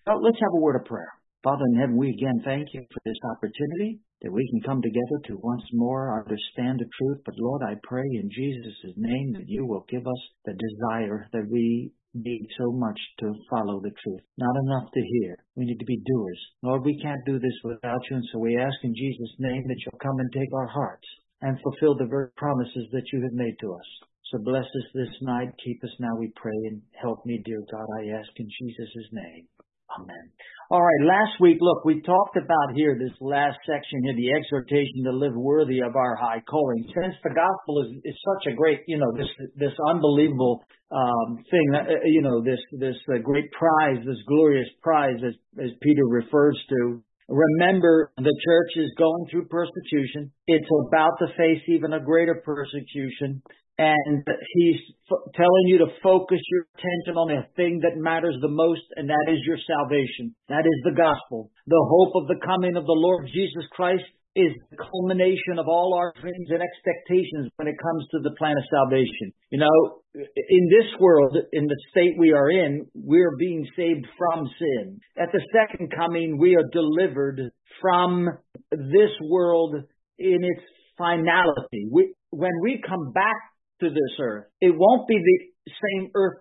Well, let's have a word of prayer. Father in heaven, we again thank you for this opportunity that we can come together to once more understand the truth. But Lord, I pray in Jesus' name that you will give us the desire that we need so much to follow the truth. Not enough to hear. We need to be doers. Lord, we can't do this without you, and so we ask in Jesus' name that you'll come and take our hearts and fulfill the very promises that you have made to us. So bless us this night. Keep us now, we pray, and help me, dear God, I ask in Jesus' name. Amen. All right, last week, look, we talked about here, this last section here, the exhortation to live worthy of our high calling. Since the gospel is such a great, this unbelievable thing, this great prize, this glorious prize, as Peter refers to. Remember, the church is going through persecution. It's about to face even a greater persecution. And he's telling you to focus your attention on the thing that matters the most, and that is your salvation. That is the gospel. The hope of the coming of the Lord Jesus Christ is the culmination of all our dreams and expectations when it comes to the plan of salvation. You know, in this world, in the state we are in, we're being saved from sin. At the second coming, we are delivered from this world in its finality. When we come back to this earth, it won't be the same earth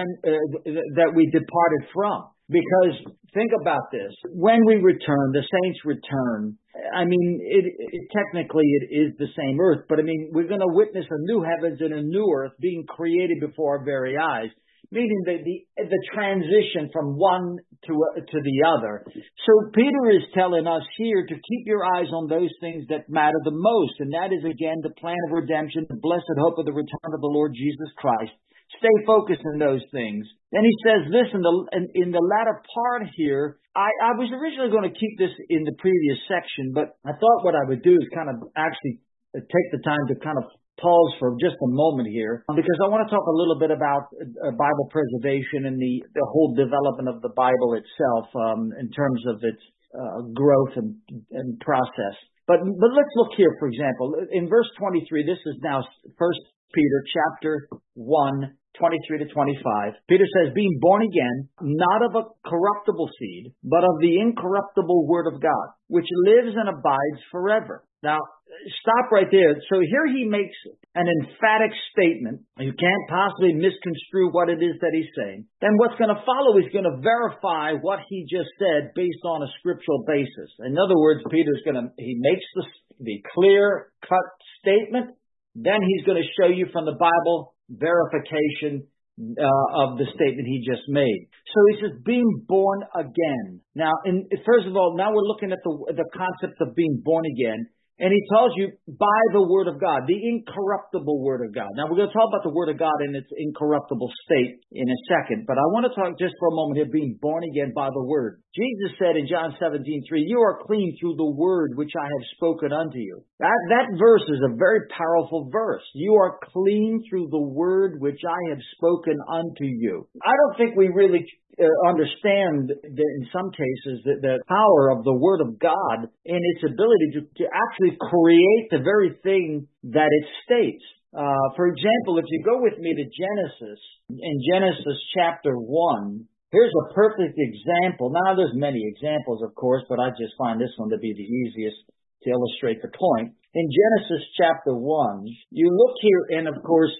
that we departed from. Because think about this. When we return, the saints return. I mean, technically it is the same earth, but I mean, we're going to witness a new heavens and a new earth being created before our very eyes. Meaning the transition from one to the other. So Peter is telling us here to keep your eyes on those things that matter the most, and that is again the plan of redemption, the blessed hope of the return of the Lord Jesus Christ. Stay focused on those things. Then he says this in the latter part here. I was originally going to keep this in the previous section, but I thought what I would do is kind of actually take the time to kind of pause for just a moment here, because I want to talk a little bit about Bible preservation and the whole development of the Bible itself in terms of its growth and process. But let's look here, for example, in verse 23. This is now 1 Peter chapter 1, 23 to 25. Peter says, being born again, not of a corruptible seed, but of the incorruptible word of God, which lives and abides forever. Now, stop right there. So here he makes an emphatic statement. You can't possibly misconstrue what it is that he's saying. Then what's going to follow is going to verify what he just said based on a scriptural basis. In other words, he makes the clear-cut statement. Then he's going to show you from the Bible verification of the statement he just made. So he says, being born again. Now, first of all, now we're looking at the concept of being born again. And he tells you by the word of God, the incorruptible word of God. Now, we're going to talk about the word of God in its incorruptible state in a second. But I want to talk just for a moment here, being born again by the word. Jesus said in John 17:3, you are clean through the word which I have spoken unto you. That verse is a very powerful verse. You are clean through the word which I have spoken unto you. I don't think we really understand that in some cases the power of the Word of God and its ability to actually create the very thing that it states. For example, if you go with me to Genesis, in Genesis chapter 1, here's a perfect example. Now, there's many examples, of course, but I just find this one to be the easiest to illustrate the point. In Genesis chapter 1, you look here, and of course,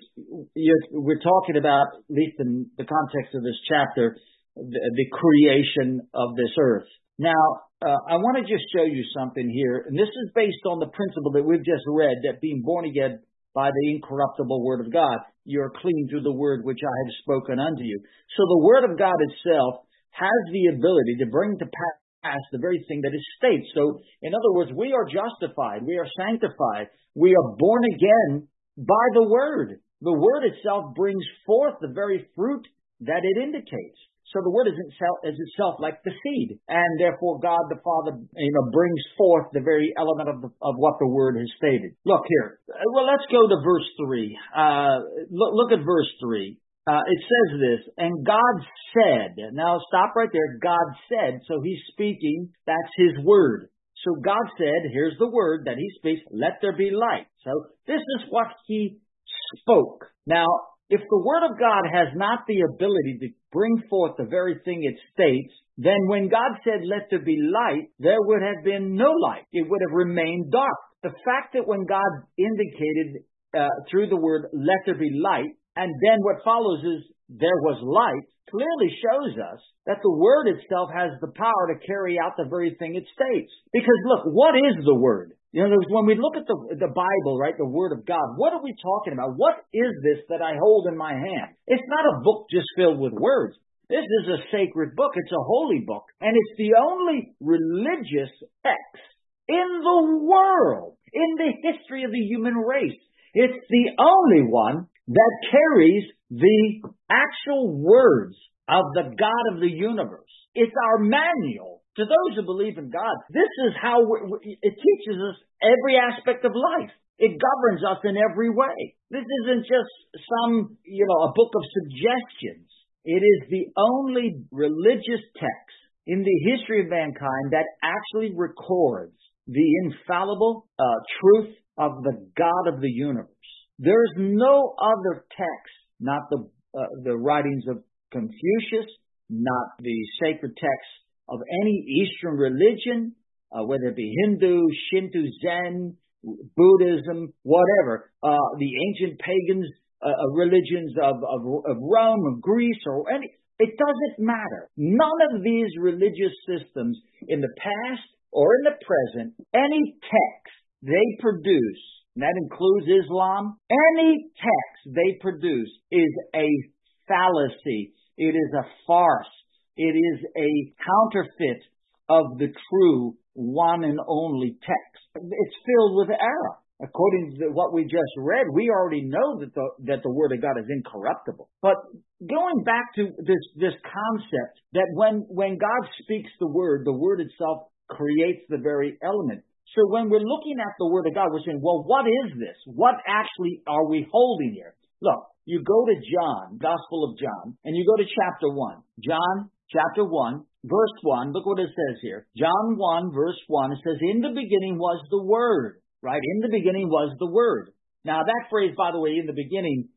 we're talking about, at least in the context of this chapter, the creation of this earth. Now, I want to just show you something here, and this is based on the principle that we've just read, that being born again by the incorruptible word of God, you're clean through the word which I have spoken unto you. So the word of God itself has the ability to bring to pass the very thing that it states. So, in other words, we are justified, we are sanctified, we are born again by the word. The word itself brings forth the very fruit that it indicates. So the word is itself like the seed, and therefore God the Father, brings forth the very element of what the word has stated. Look here. Well, let's go to verse 3. Look at verse 3. It says this, and God said. Now stop right there. God said. So he's speaking. That's his word. So God said, here's the word that he speaks. Let there be light. So this is what he spoke. Now, if the word of God has not the ability to bring forth the very thing it states, then when God said, let there be light, there would have been no light. It would have remained dark. The fact that when God indicated through the word, let there be light, and then what follows is there was light, clearly shows us that the word itself has the power to carry out the very thing it states. Because look, what is the word? You know, when we look at the Bible, right, the word of God, what are we talking about? What is this that I hold in my hand? It's not a book just filled with words. This is a sacred book. It's a holy book. And it's the only religious text in the world, in the history of the human race. It's the only one that carries the actual words of the God of the universe. It's our manual to those who believe in God. This is how it teaches us every aspect of life. It governs us in every way. This isn't just some, a book of suggestions. It is the only religious text in the history of mankind that actually records the infallible truth of the God of the universe. There's no other text, not the writings of Confucius, not the sacred texts of any Eastern religion, whether it be Hindu, Shinto, Zen, Buddhism, whatever, the ancient pagans, religions of Rome, of Greece, or any. It doesn't matter. None of these religious systems in the past or in the present, any text they produce, and that includes Islam, any text they produce is a fallacy. It is a farce. It is a counterfeit of the true one and only text. It's filled with error. According to what we just read, we already know that the Word of God is incorruptible. But going back to this concept that when God speaks the Word itself creates the very element. So when we're looking at the Word of God, we're saying, well, what is this? What actually are we holding here? Look, you go to John, Gospel of John, and you go to chapter 1. John, chapter 1, verse 1, look what it says here. John 1, verse 1, it says, in the beginning was the Word, right? In the beginning was the Word. Now that phrase, by the way, in the beginning,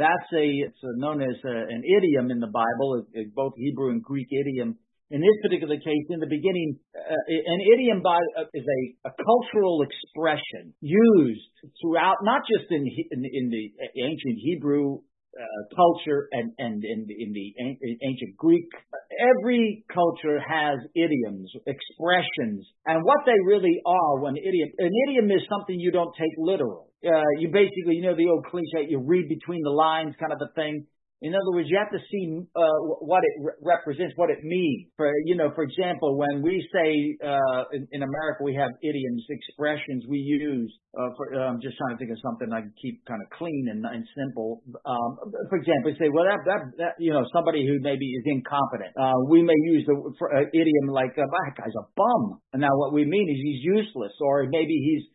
it's known as an idiom in the Bible, both Hebrew and Greek idiom. In this particular case, in the beginning, an idiom is a cultural expression used throughout, not just in the ancient Hebrew culture and in the ancient Greek. Every culture has idioms, expressions, and what they really are. An idiom is something you don't take literal. You basically, the old cliche, you read between the lines kind of a thing. In other words, you have to see what it represents, what it means. For example, when we say in America we have idioms, expressions we use. I'm just trying to think of something I can keep kind of clean and simple. For example, we say, well, that somebody who maybe is incompetent. We may use the idiom like, that guy's a bum. And now what we mean is he's useless, or maybe he's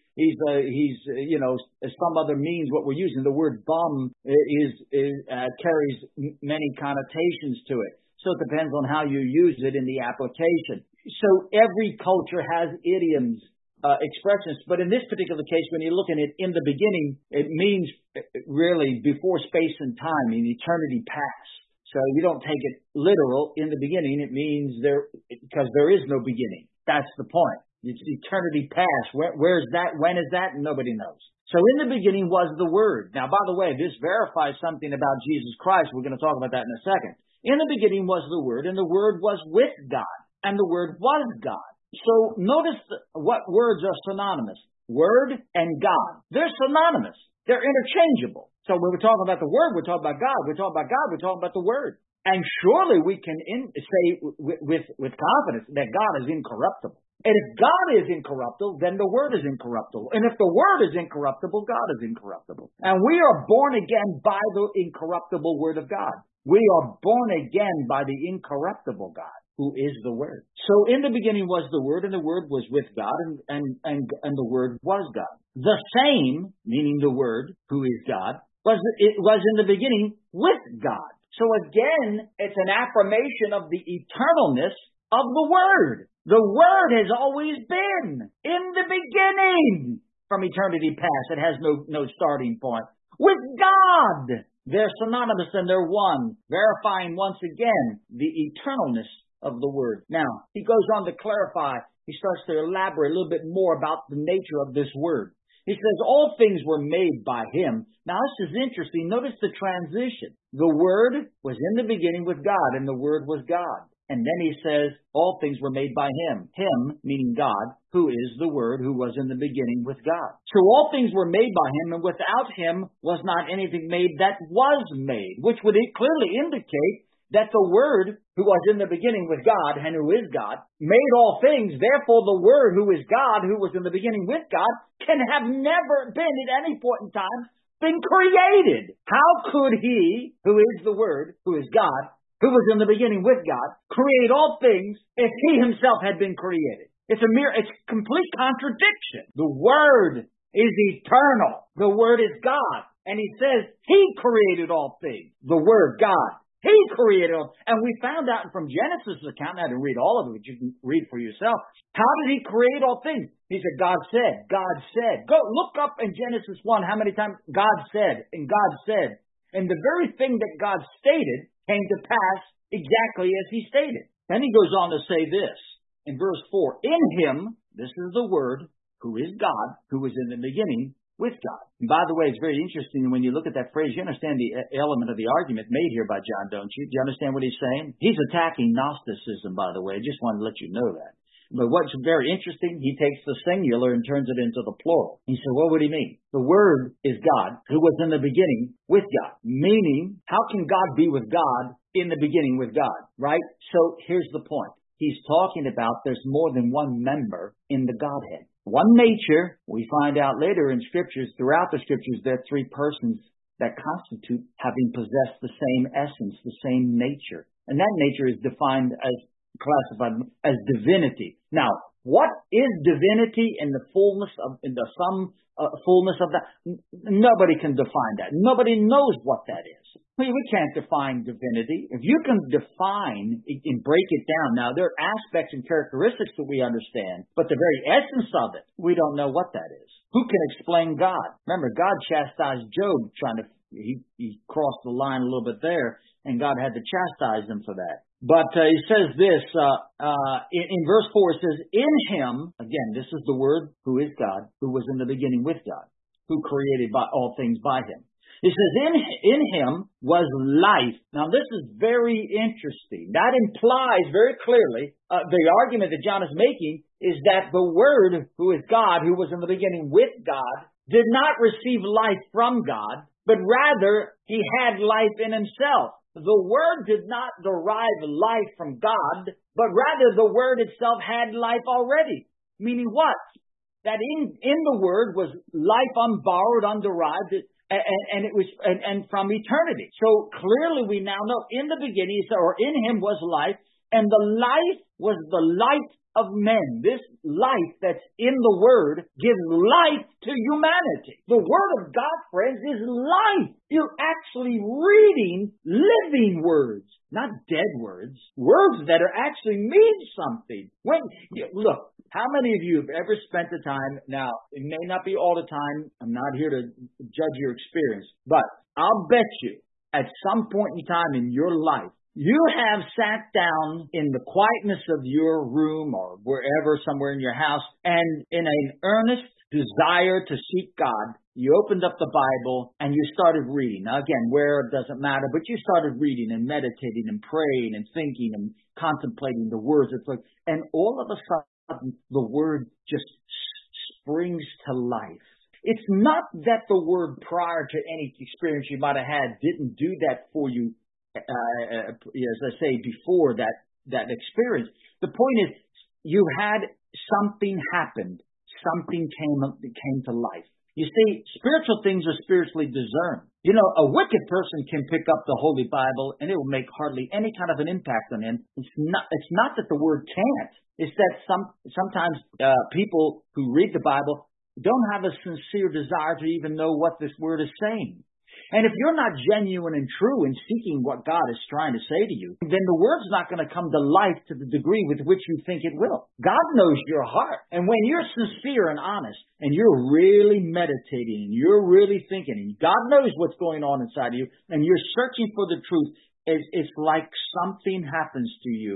some other means. What we're using, the word bum carries many connotations to it. So it depends on how you use it in the application. So every culture has idioms, expressions. But in this particular case, when you're looking at in the beginning, it means really before space and time, in eternity past. So you don't take it literal. In the beginning, it means because there is no beginning. That's the point. It's eternity past. Where's that? When is that? Nobody knows. So in the beginning was the Word. Now, by the way, this verifies something about Jesus Christ. We're going to talk about that in a second. In the beginning was the Word, and the Word was with God, and the Word was God. So notice what words are synonymous. Word and God. They're synonymous. They're interchangeable. So when we're talking about the Word, we're talking about God. We're talking about God. We're talking about the Word. And surely we can say with confidence that God is incorruptible. And if God is incorruptible, then the Word is incorruptible. And if the Word is incorruptible, God is incorruptible. And we are born again by the incorruptible Word of God. We are born again by the incorruptible God, who is the Word. So in the beginning was the Word, and the Word was with God, and the Word was God. The same, meaning the Word, who is God, was in the beginning with God. So again, it's an affirmation of the eternalness of the Word. The Word has always been in the beginning from eternity past. It has no starting point. With God, they're synonymous and they're one, verifying once again the eternalness of the Word. Now, he goes on to clarify. He starts to elaborate a little bit more about the nature of this Word. He says, all things were made by him. Now, this is interesting. Notice the transition. The Word was in the beginning with God, and the Word was God. And then he says, all things were made by him. Him, meaning God, who is the Word, who was in the beginning with God. So all things were made by him, and without him was not anything made that was made, which would clearly indicate that the Word, who was in the beginning with God and who is God, made all things. Therefore, the Word, who is God, who was in the beginning with God, can have never been at any point in time been created. How could he, who is the Word, who is God, who was in the beginning with God, create all things if he himself had been created? It's complete contradiction. The Word is eternal. The Word is God. And he says he created all things. The Word, God. He created them. And we found out from Genesis' account, I didn't read all of it, but you can read for yourself. How did he create all things? He said, God said, God said. Go look up in Genesis 1 how many times God said and God said. And the very thing that God stated came to pass exactly as he stated. Then he goes on to say this in verse 4. In him, this is the Word, who is God, who was in the beginning with God. And by the way, it's very interesting when you look at that phrase, you understand the element of the argument made here by John, don't you? Do you understand what he's saying? He's attacking Gnosticism, by the way. I just wanted to let you know that. But what's very interesting, he takes the singular and turns it into the plural. He said, what would he mean? The Word is God, who was in the beginning with God. Meaning, how can God be with God in the beginning with God, right? So here's the point. He's talking about there's more than one member in the Godhead. One nature, we find out later in Scriptures, throughout the Scriptures, there are three persons that constitute having possessed the same essence, the same nature. And that nature is defined as, classified as divinity. Now, what is divinity in the fullness of, fullness of that? Nobody can define that. Nobody knows what that is. We can't define divinity. If you can define and break it down, now there are aspects and characteristics that we understand, but the very essence of it, we don't know what that is. Who can explain God? Remember, God chastised Job he crossed the line a little bit there, and God had to chastise him for that. But he says this, in verse 4, it says, in him, again, this is the Word, who is God, who was in the beginning with God, who created all things by him. It says, in him was life. Now, this is very interesting. That implies very clearly, the argument that John is making is that the Word, who is God, who was in the beginning with God, did not receive life from God, but rather he had life in himself. The Word did not derive life from God, but rather the Word itself had life already. Meaning what? That in the Word was life unborrowed, underived, and it was and from eternity. So clearly we now know in the beginning, or in him was life, and the life was the light of men. This life that's in the Word gives life to humanity. The Word of God, friends, is life. You're actually reading living words, not dead words. Words that are actually mean something. Look, how many of you have ever spent the time, now, it may not be all the time, I'm not here to judge your experience, but I'll bet you at some point in time in your life, you have sat down in the quietness of your room or wherever, somewhere in your house, and in an earnest desire to seek God, you opened up the Bible and you started reading. Now, again, where it doesn't matter, but you started reading and meditating and praying and thinking and contemplating the words. And all of a sudden, the Word just springs to life. It's not that the Word prior to any experience you might have had didn't do that for you, as I say, before that experience. The point is, you had something happened. Something came to life. You see, spiritual things are spiritually discerned. You know, a wicked person can pick up the Holy Bible and it will make hardly any kind of an impact on him. It's not that the Word can't. It's that sometimes people who read the Bible don't have a sincere desire to even know what this Word is saying. And if you're not genuine and true in seeking what God is trying to say to you, then the Word's not going to come to life to the degree with which you think it will. God knows your heart. And when you're sincere and honest, and you're really meditating, and you're really thinking, and God knows what's going on inside of you, and you're searching for the truth, it's like something happens to you,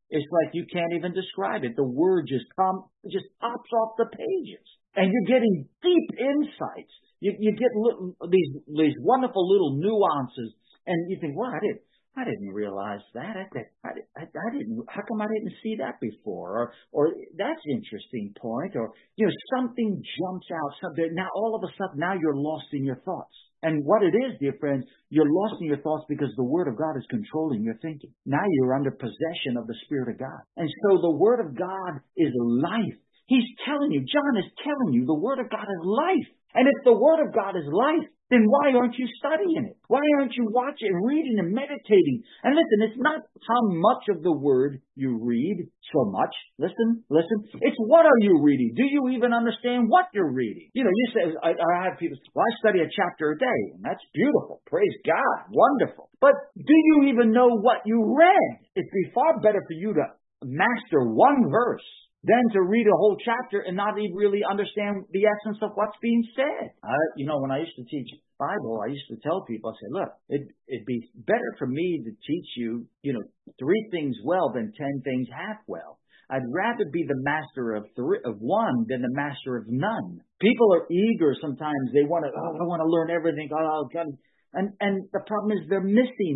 It's like you can't even describe it. The word just pops off the pages. And you're getting deep insights. You get these wonderful little nuances, and you think, "Well, I didn't realize that. I didn't. How come I didn't see that before?" Or that's an interesting point. Or something jumps out. Something now all of a sudden now you're lost in your thoughts. And what it is, dear friends, you're lost in your thoughts because the Word of God is controlling your thinking. Now you're under possession of the Spirit of God, and so the Word of God is life. He's telling you, John is telling you, the Word of God is life. And if the Word of God is life, then why aren't you studying it? Why aren't you watching, reading, and meditating? And listen, it's not how much of the Word you read so much. Listen. It's what are you reading? Do you even understand what you're reading? You say, I have people say, well, I study a chapter a day. And that's beautiful. Praise God. Wonderful. But do you even know what you read? It'd be far better for you to master one verse than to read a whole chapter and not even really understand the essence of what's being said. When I used to teach Bible, I used to tell people, I said, look, it'd be better for me to teach you, 3 things well than 10 things half well. I'd rather be the master of one than the master of none. People are eager sometimes. They want to, I want to learn everything. And the problem is they're missing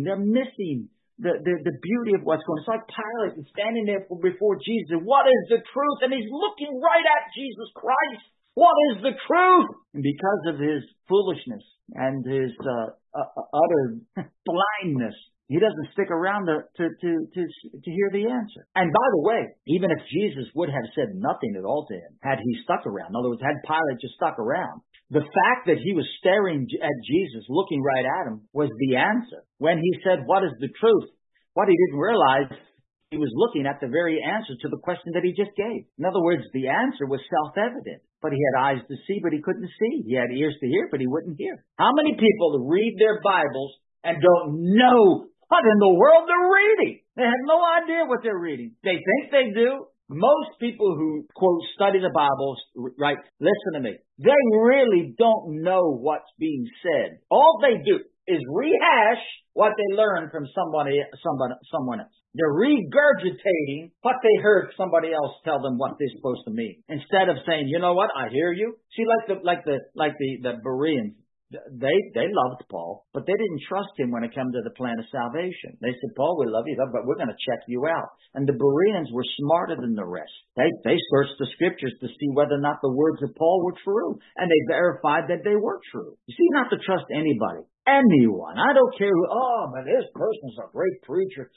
the beauty of what's going on. It's like Pilate is standing there before Jesus. What is the truth? And he's looking right at Jesus Christ. What is the truth? And because of his foolishness and his utter blindness, he doesn't stick around to hear the answer. And by the way, even if Jesus would have said nothing at all to him, had he stuck around, in other words, had Pilate just stuck around, the fact that he was staring at Jesus, looking right at him, was the answer. When he said, what is the truth? What he didn't realize, he was looking at the very answer to the question that he just gave. In other words, the answer was self-evident. But he had eyes to see, but he couldn't see. He had ears to hear, but he wouldn't hear. How many people read their Bibles and don't know what in the world they're reading? They have no idea what they're reading. They think they do. Most people who, quote, study the Bible, right, listen to me. They really don't know what's being said. All they do is rehash what they learned from someone else. They're regurgitating what they heard somebody else tell them what they're supposed to mean. Instead of saying, you know what, I hear you. See, like the Bereans. They loved Paul, but they didn't trust him when it came to the plan of salvation. They said, Paul, we love you, but we're going to check you out. And the Bereans were smarter than the rest. They searched the scriptures to see whether or not the words of Paul were true, and they verified that they were true. You see, not to trust anybody, anyone. I don't care who, but this person's a great preacher.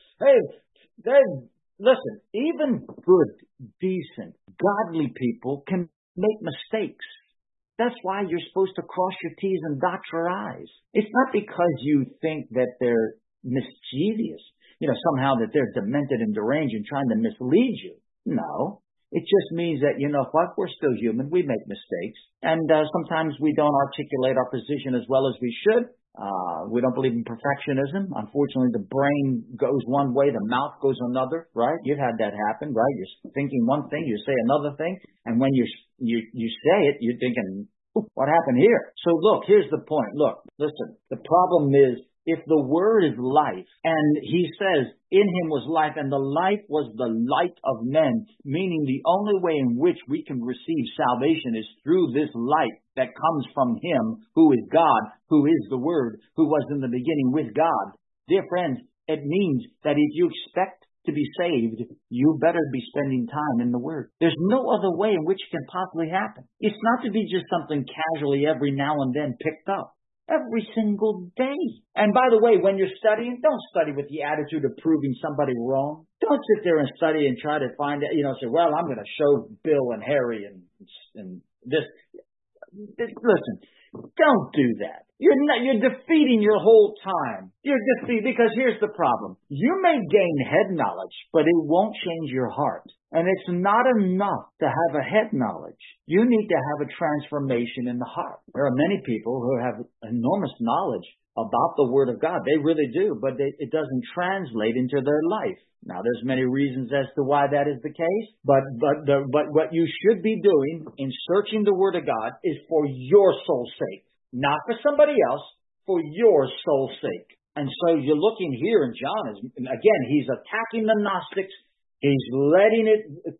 Listen, even good, decent, godly people can make mistakes. That's why you're supposed to cross your T's and dot your I's. It's not because you think that they're mischievous, somehow that they're demented and deranged and trying to mislead you. No. It just means that, what, we're still human. We make mistakes. And sometimes we don't articulate our position as well as we should. We don't believe in perfectionism. Unfortunately, the brain goes one way, the mouth goes another, right? You've had that happen, right? You're thinking one thing, you say another thing, and when you say it, you're thinking, what happened here? So look, here's the point. Look, listen, the problem is, if the Word is life, and he says, in him was life, and the life was the light of men, meaning the only way in which we can receive salvation is through this light that comes from him, who is God, who is the Word, who was in the beginning with God. Dear friends, it means that if you expect to be saved, you better be spending time in the Word. There's no other way in which it can possibly happen. It's not to be just something casually every now and then picked up. Every single day. And by the way, when you're studying, don't study with the attitude of proving somebody wrong. Don't sit there and study and try to find it, say, well, I'm going to show Bill and Harry and this. Listen, don't do that. You're defeating your whole time. You're defeating, because here's the problem. You may gain head knowledge, but it won't change your heart. And it's not enough to have a head knowledge. You need to have a transformation in the heart. There are many people who have enormous knowledge about the Word of God. They really do, but it doesn't translate into their life. Now, there's many reasons as to why that is the case, but what you should be doing in searching the Word of God is for your soul's sake, not for somebody else, for your soul's sake. And so you're looking here in John, again, he's attacking the Gnostics. He's letting it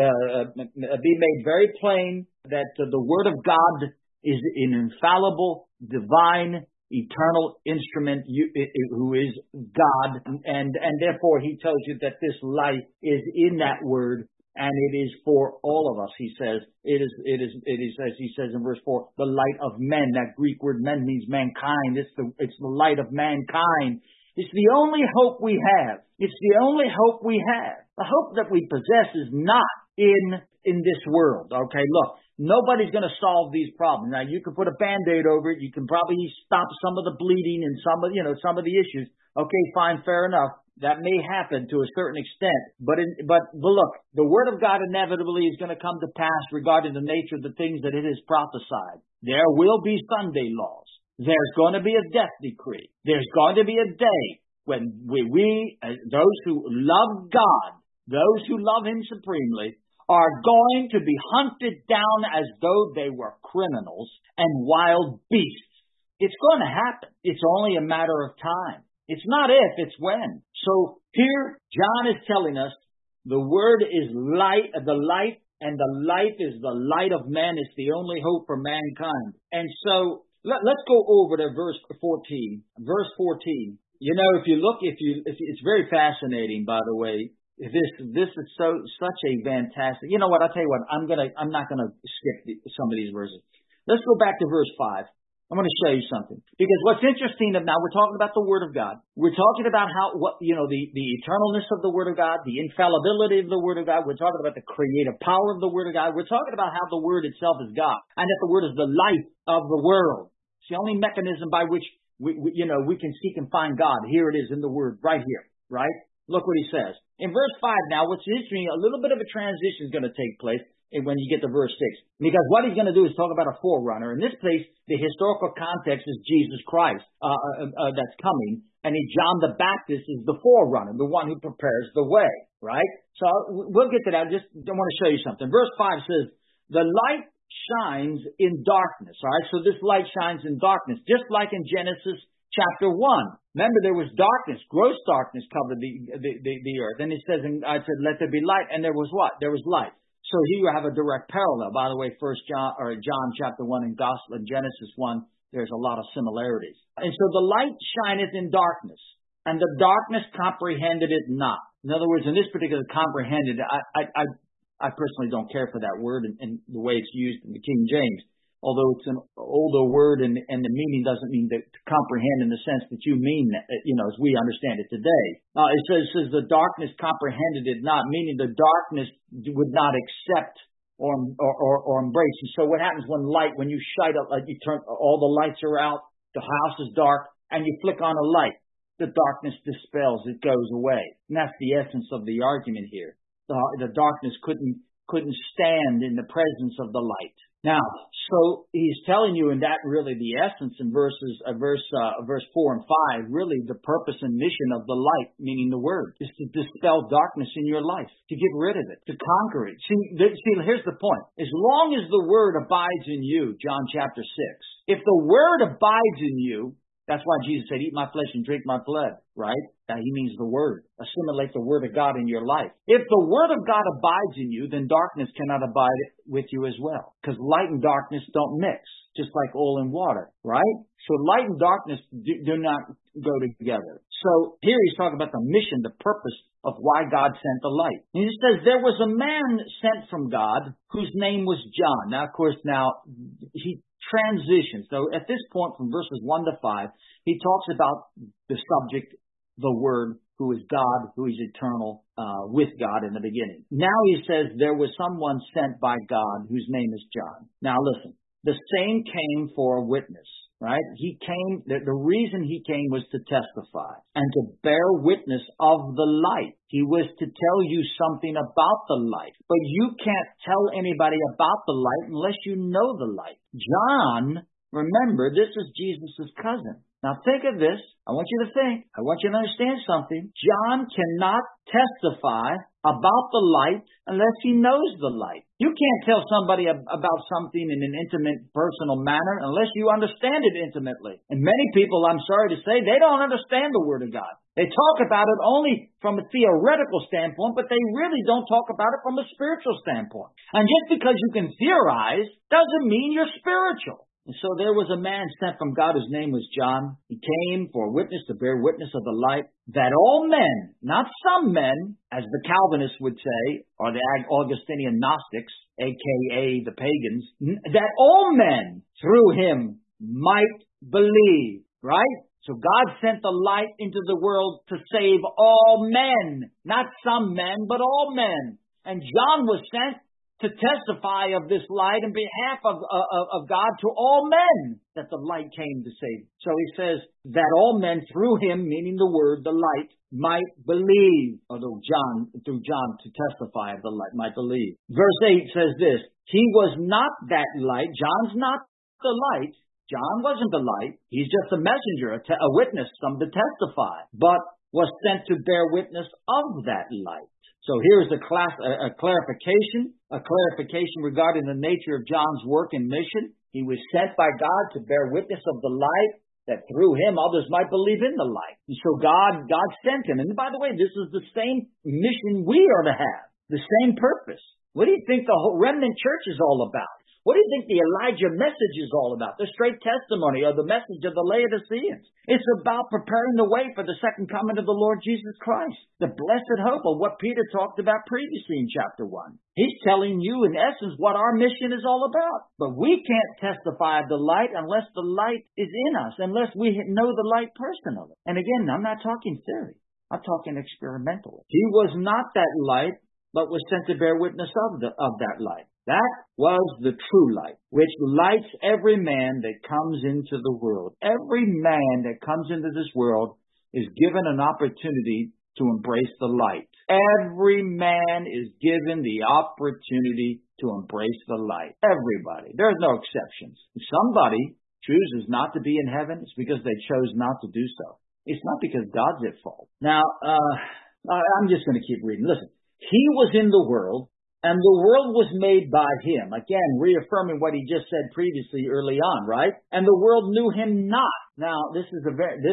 be made very plain that the Word of God is an infallible, divine, eternal instrument who is God. And therefore, he tells you that this light is in that Word, and it is for all of us. He says, it is, as he says in verse 4, the light of men. That Greek word men means mankind. It's the light of mankind. It's the only hope we have. It's the only hope we have. The hope that we possess is not in this world. Okay, look, nobody's going to solve these problems. Now, you can put a Band-Aid over it. You can probably stop some of the bleeding and some of the issues. Okay, fine, fair enough. That may happen to a certain extent. But look, the Word of God inevitably is going to come to pass regarding the nature of the things that it has prophesied. There will be Sunday laws. There's going to be a death decree. There's going to be a day when we those who love God, those who love Him supremely, are going to be hunted down as though they were criminals and wild beasts. It's going to happen. It's only a matter of time. It's not if, it's when. So here, John is telling us the Word is light, and the light is the light of man. It's the only hope for mankind. And so let's go over to verse 14. Verse 14. You know, if it's very fascinating, by the way. This is such a fantastic. You know what? I'll tell you what. I'm not gonna skip some of these verses. Let's go back to verse 5. I'm going to show you something, because what's interesting now, we're talking about the Word of God. We're talking about the eternalness of the Word of God, the infallibility of the Word of God. We're talking about the creative power of the Word of God. We're talking about how the Word itself is God, and that the Word is the light of the world. It's the only mechanism by which we can seek and find God. Here it is in the Word, right here, right? Look what he says. In verse 5 now, what's interesting, a little bit of a transition is going to take place when you get to verse 6. Because what he's going to do is talk about a forerunner. In this place, the historical context is Jesus Christ that's coming. And John the Baptist is the forerunner, the one who prepares the way, right? So we'll get to that. I want to show you something. Verse 5 says, the light shines in darkness, all right? So this light shines in darkness, just like in Genesis chapter 1. Remember, there was darkness, gross darkness covered the earth. And it says, I said, let there be light. And there was what? There was light. So here you have a direct parallel. By the way, John chapter 1 and Gospel and Genesis 1, there's a lot of similarities. And so the light shineth in darkness, and the darkness comprehended it not. In other words, in this particular comprehended, I personally don't care for that word and the way it's used in the King James. Although it's an older word and the meaning doesn't mean to comprehend in the sense that you mean, as we understand it today. It says the darkness comprehended it not, meaning the darkness would not accept or embrace. And so what happens when you shine up, like you turn, all the lights are out, the house is dark, and you flick on a light, the darkness dispels, it goes away. And that's the essence of the argument here. The darkness couldn't stand in the presence of the light. Now, so he's telling you in that really the essence in verse 4 and 5, really the purpose and mission of the light, meaning the Word, is to dispel darkness in your life, to get rid of it, to conquer it. See, here's the point. As long as the Word abides in you, John chapter 6, if the Word abides in you, that's why Jesus said, eat my flesh and drink my blood, right? Now, he means the Word. Assimilate the Word of God in your life. If the Word of God abides in you, then darkness cannot abide with you as well. Because light and darkness don't mix, just like oil and water, right? So light and darkness do not go together. So here he's talking about the mission, the purpose of why God sent the light. And he says, there was a man sent from God whose name was John. Now, of course, he transitions. So at this point, from verses 1 to 5, he talks about the subject, the Word, who is God, who is eternal, with God in the beginning. Now he says there was someone sent by God whose name is John. Now listen, the same came for a witness, right? He came, the reason he came was to testify and to bear witness of the light. He was to tell you something about the light, but you can't tell anybody about the light unless you know the light. John Remember, this is Jesus' cousin. Now think of this. I want you to think. I want you to understand something. John cannot testify about the light unless he knows the light. You can't tell somebody about something in an intimate, personal manner unless you understand it intimately. And many people, I'm sorry to say, they don't understand the Word of God. They talk about it only from a theoretical standpoint, but they really don't talk about it from a spiritual standpoint. And just because you can theorize doesn't mean you're spiritual. And so there was a man sent from God whose name was John. He came for a witness to bear witness of the light, that all men, not some men, as the Calvinists would say, or the Augustinian Gnostics, a.k.a. the pagans, that all men through him might believe, right? So God sent the light into the world to save all men, not some men, but all men. And John was sent to testify of this light in behalf of God to all men, that the light came to save. So he says that all men through him, meaning the word, the light, might believe. Although through John to testify of the light, might believe. Verse 8 says this, he was not that light. John's not the light. John wasn't the light. He's just a messenger, a witness, some to testify, but was sent to bear witness of that light. So here's a clarification regarding the nature of John's work and mission. He was sent by God to bear witness of the light, that through him others might believe in the light. And so God sent him. And by the way, this is the same mission we are to have, the same purpose. What do you think the whole remnant church is all about? What do you think the Elijah message is all about? The straight testimony or the message of the Laodiceans. It's about preparing the way for the second coming of the Lord Jesus Christ. The blessed hope of what Peter talked about previously in chapter 1. He's telling you in essence what our mission is all about. But we can't testify of the light unless the light is in us, unless we know the light personally. And again, I'm not talking theory. I'm talking experimentally. He was not that light, but was sent to bear witness of that light. That was the true light, which lights every man that comes into the world. Every man that comes into this world is given an opportunity to embrace the light. Every man is given the opportunity to embrace the light. Everybody. There's no exceptions. If somebody chooses not to be in heaven, it's because they chose not to do so. It's not because God's at fault. Now, I'm just going to keep reading. Listen, he was in the world, and the world was made by him. Again, reaffirming what he just said previously early on, right? And the world knew him not. Now, this is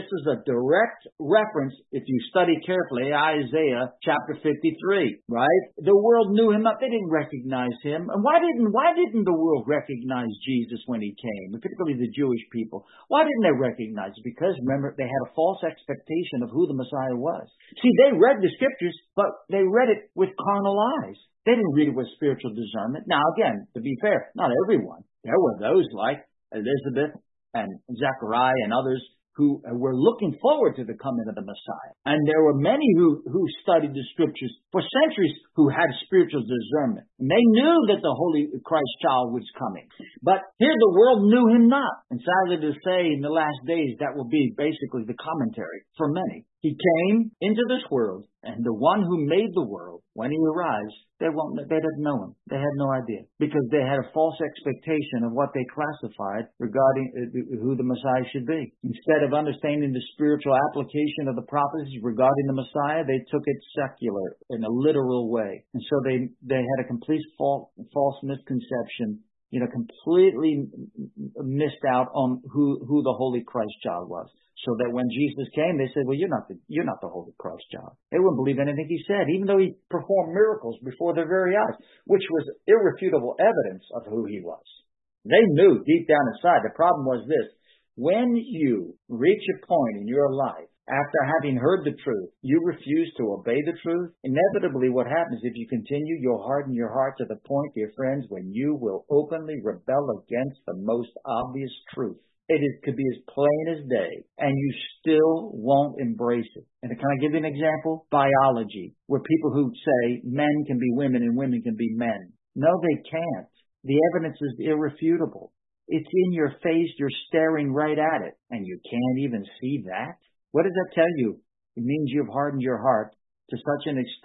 a direct reference, if you study carefully, Isaiah chapter 53, right? The world knew him not. They didn't recognize him. And why didn't the world recognize Jesus when he came, particularly the Jewish people? Why didn't they recognize him? Because, remember, they had a false expectation of who the Messiah was. See, they read the scriptures, but they read it with carnal eyes. They didn't read it with spiritual discernment. Now, again, to be fair, not everyone. There were those like Elizabeth and Zechariah and others who were looking forward to the coming of the Messiah. And there were many who studied the scriptures for centuries who had spiritual discernment. And they knew that the Holy Christ child was coming. But here the world knew him not. And sadly to say, in the last days, that will be basically the commentary for many. He came into this world, and the one who made the world, when he arrives, they didn't know him. They had no idea, because they had a false expectation of what they classified regarding who the Messiah should be. Instead of understanding the spiritual application of the prophecies regarding the Messiah, they took it secular in a literal way. And so they had a complete false misconception, completely missed out on who the Holy Christ child was. So that when Jesus came, they said, well, you're not the Holy Christ child. They wouldn't believe anything he said, even though he performed miracles before their very eyes, which was irrefutable evidence of who he was. They knew deep down inside. The problem was this: when you reach a point in your life, after having heard the truth, you refuse to obey the truth, inevitably what happens if you continue, you'll harden your heart to the point, dear friends, when you will openly rebel against the most obvious truth. It could be as plain as day, and you still won't embrace it. And can I give you an example? Biology, where people who say men can be women and women can be men. No, they can't. The evidence is irrefutable. It's in your face. You're staring right at it, and you can't even see that. What does that tell you? It means you've hardened your heart to such an extent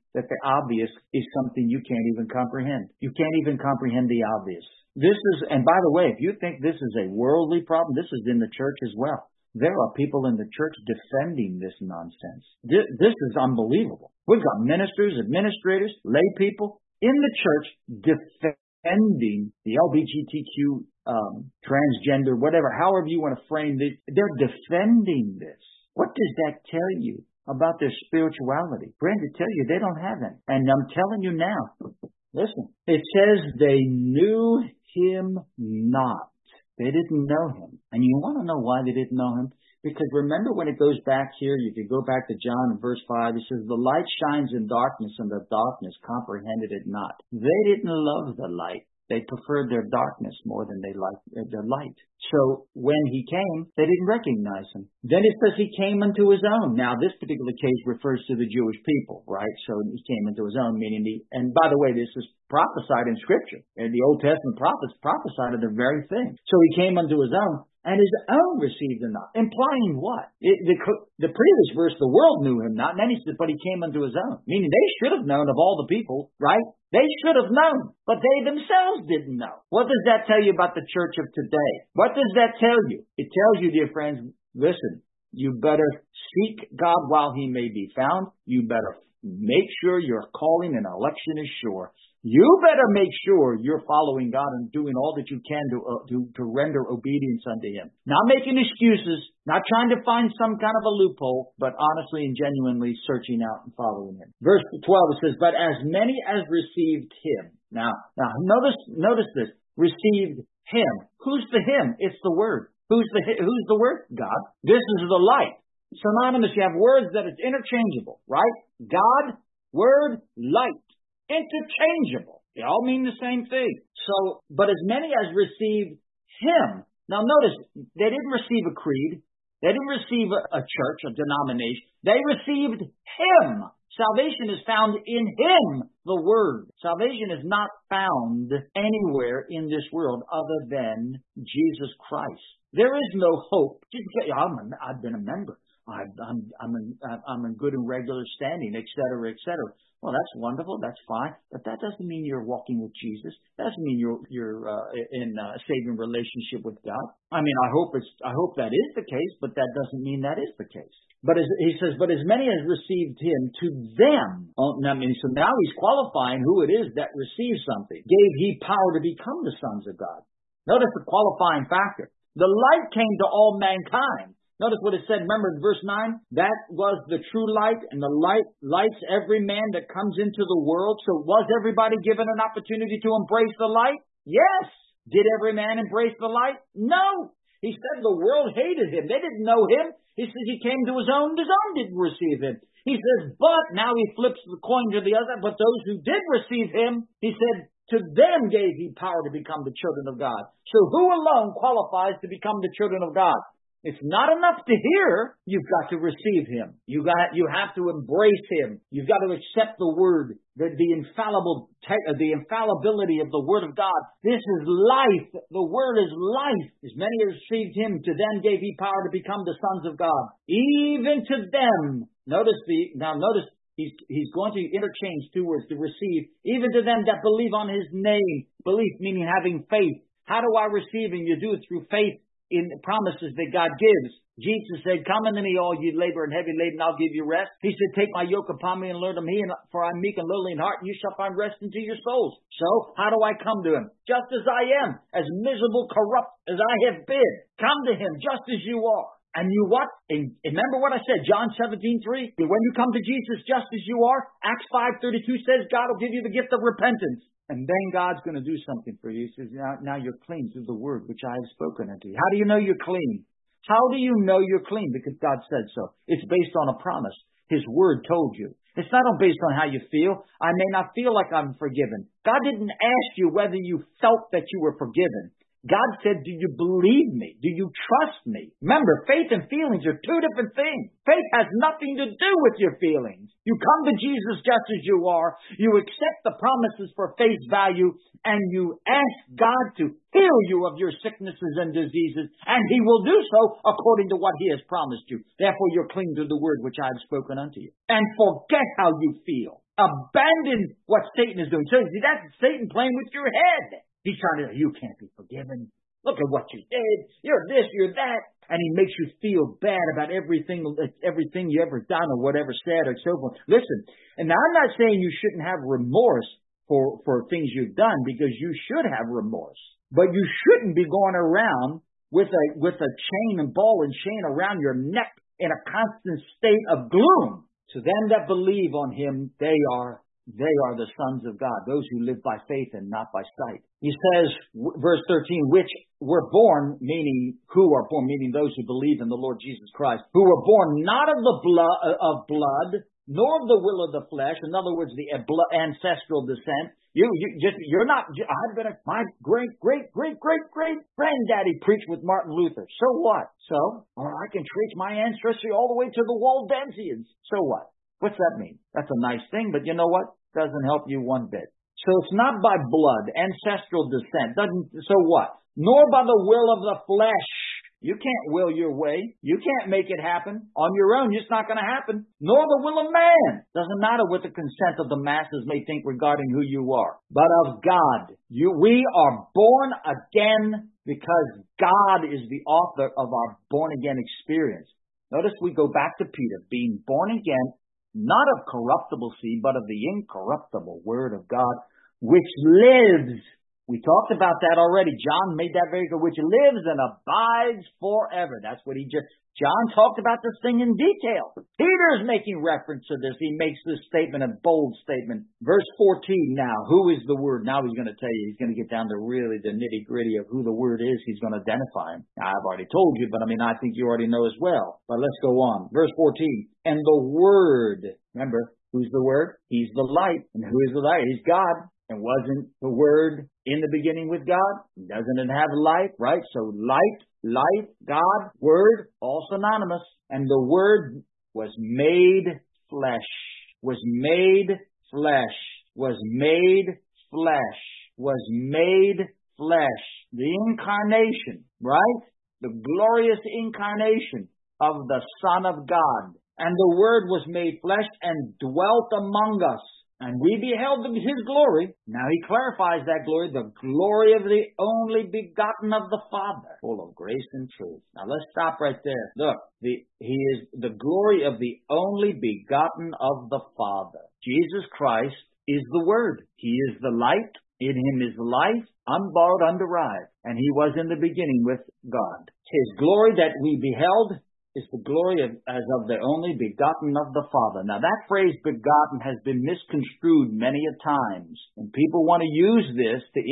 that the obvious is something you can't even comprehend. You can't even comprehend the obvious. This is, and by the way, if you think this is a worldly problem, this is in the church as well. There are people in the church defending this nonsense. This is unbelievable. We've got ministers, administrators, lay people in the church defending the LGBTQ, transgender, whatever, however you want to frame this. They're defending this. What does that tell you about their spirituality? Friend, to tell you they don't have it. And I'm telling you now, listen, it says they knew him not. They didn't know him. And you want to know why they didn't know him? Because remember when it goes back here, you could go back to John in verse 5, it says, the light shines in darkness and the darkness comprehended it not. They didn't love the light. They preferred their darkness more than they liked their light. So when he came, they didn't recognize him. Then it says he came unto his own. Now this particular case refers to the Jewish people, right? So he came into his own, meaning and by the way, this is prophesied in Scripture. And the Old Testament prophets prophesied of the very thing. So he came unto his own, and his own received him not. Implying what? The previous verse, the world knew him not, and then he said, but he came unto his own. Meaning they should have known of all the people, right? They should have known, but they themselves didn't know. What does that tell you about the church of today? What does that tell you? It tells you, dear friends, listen, you better seek God while he may be found. You better make sure your calling and election is sure. You better make sure you're following God and doing all that you can to render obedience unto him. Not making excuses, not trying to find some kind of a loophole, but honestly and genuinely searching out and following him. Verse 12, it says, but as many as received him. Now notice this. Received him. Who's the him? It's the word. Who's the word? God. This is the light. Synonymous. You have words that it's interchangeable, right? God, word, light. Interchangeable. They all mean the same thing. So, but as many as received him. Now notice, they didn't receive a creed. They didn't receive a church, a denomination. They received him. Salvation is found in him, the Word. Salvation is not found anywhere in this world other than Jesus Christ. There is no hope. I've been a member. I'm in good and regular standing, et cetera, et cetera. Well, that's wonderful. That's fine. But that doesn't mean you're walking with Jesus. That doesn't mean you're in a saving relationship with God. I mean, I hope that is the case, but that doesn't mean that is the case. But he says, but as many as received him, to them. So now he's qualifying who it is that receives something. Gave he power to become the sons of God. Notice the qualifying factor. The light came to all mankind. Notice what it said. Remember in verse 9? That was the true light, and the light lights every man that comes into the world. So was everybody given an opportunity to embrace the light? Yes. Did every man embrace the light? No. He said the world hated him. They didn't know him. He says he came to his own didn't receive him. He says, but now he flips the coin to the other, but those who did receive him, he said, to them gave he power to become the children of God. So who alone qualifies to become the children of God? It's not enough to hear. You've got to receive him. You have to embrace him. You've got to accept the word, the infallibility of the word of God. This is life. The word is life. As many as received him, to them gave he power to become the sons of God. Even to them. Notice he's going to interchange two words, to receive. Even to them that believe on his name. Belief meaning having faith. How do I receive him? You do it through faith in the promises that God gives. Jesus said, come unto me, all you labor and heavy laden, I'll give you rest. He said, take my yoke upon me and learn of me, for I'm meek and lowly in heart, and you shall find rest into your souls. So, how do I come to him? Just as I am, as miserable, corrupt as I have been. Come to him just as you are. And you what? And remember what I said, John 17:3. When you come to Jesus just as you are, Acts 5:32 says God will give you the gift of repentance. And then God's going to do something for you. He says, now you're clean through the word which I have spoken unto you. How do you know you're clean? How do you know you're clean? Because God said so. It's based on a promise. His word told you. It's not based on how you feel. I may not feel like I'm forgiven. God didn't ask you whether you felt that you were forgiven. God said, do you believe me? Do you trust me? Remember, faith and feelings are two different things. Faith has nothing to do with your feelings. You come to Jesus just as you are. You accept the promises for face value, and you ask God to heal you of your sicknesses and diseases, and He will do so according to what He has promised you. Therefore, you're cling to the word which I have spoken unto you. And forget how you feel. Abandon what Satan is doing. So, see, that's Satan playing with your head. He's trying to, you can't be forgiven. Look at what you did. You're this, you're that. And he makes you feel bad about everything you ever done or whatever said or so forth. Listen, and now I'm not saying you shouldn't have remorse for things you've done, because you should have remorse. But you shouldn't be going around with a chain and ball and chain around your neck in a constant state of gloom. To them that believe on Him, they are the sons of God, those who live by faith and not by sight. He says, verse 13, which were born, meaning who are born, meaning those who believe in the Lord Jesus Christ, who were born not of the blood, nor of the will of the flesh. In other words, the ancestral descent. You're not. I've been my great granddaddy preached with Martin Luther. So what? So, or I can trace my ancestry all the way to the Waldensians. So what? What's that mean? That's a nice thing, but you know what? Doesn't help you one bit. So it's not by blood, ancestral descent. So what? Nor by the will of the flesh. You can't will your way. You can't make it happen on your own. It's not going to happen. Nor the will of man. Doesn't matter what the consent of the masses may think regarding who you are. But of God. We are born again because God is the author of our born again experience. Notice we go back to Peter, being born again, not of corruptible seed, but of the incorruptible word of God, which lives. We talked about that already. John made that very clear, which lives and abides forever. That's what John talked about this thing in detail. Peter's making reference to this. He makes this statement, a bold statement. Verse 14 now, who is the Word? Now he's going to tell you, he's going to get down to really the nitty gritty of who the Word is. He's going to identify Him. I've already told you, but I think you already know as well. But let's go on. Verse 14, and the Word, remember, who's the Word? He's the light. And who is the light? He's God. And wasn't the Word in the beginning with God? Doesn't it have life, right? So light, God, Word, all synonymous. And the Word was made flesh, was made flesh, was made flesh, was made flesh. The incarnation, right? The glorious incarnation of the Son of God. And the Word was made flesh and dwelt among us. And we beheld His glory. Now he clarifies that glory, the glory of the only begotten of the Father, full of grace and truth. Now let's stop right there. Look, He is the glory of the only begotten of the Father. Jesus Christ is the Word. He is the light. In Him is life, unborrowed, underived. And He was in the beginning with God. His glory that we beheld is the glory as of the only begotten of the Father. Now that phrase begotten has been misconstrued many a times. And people want to use this to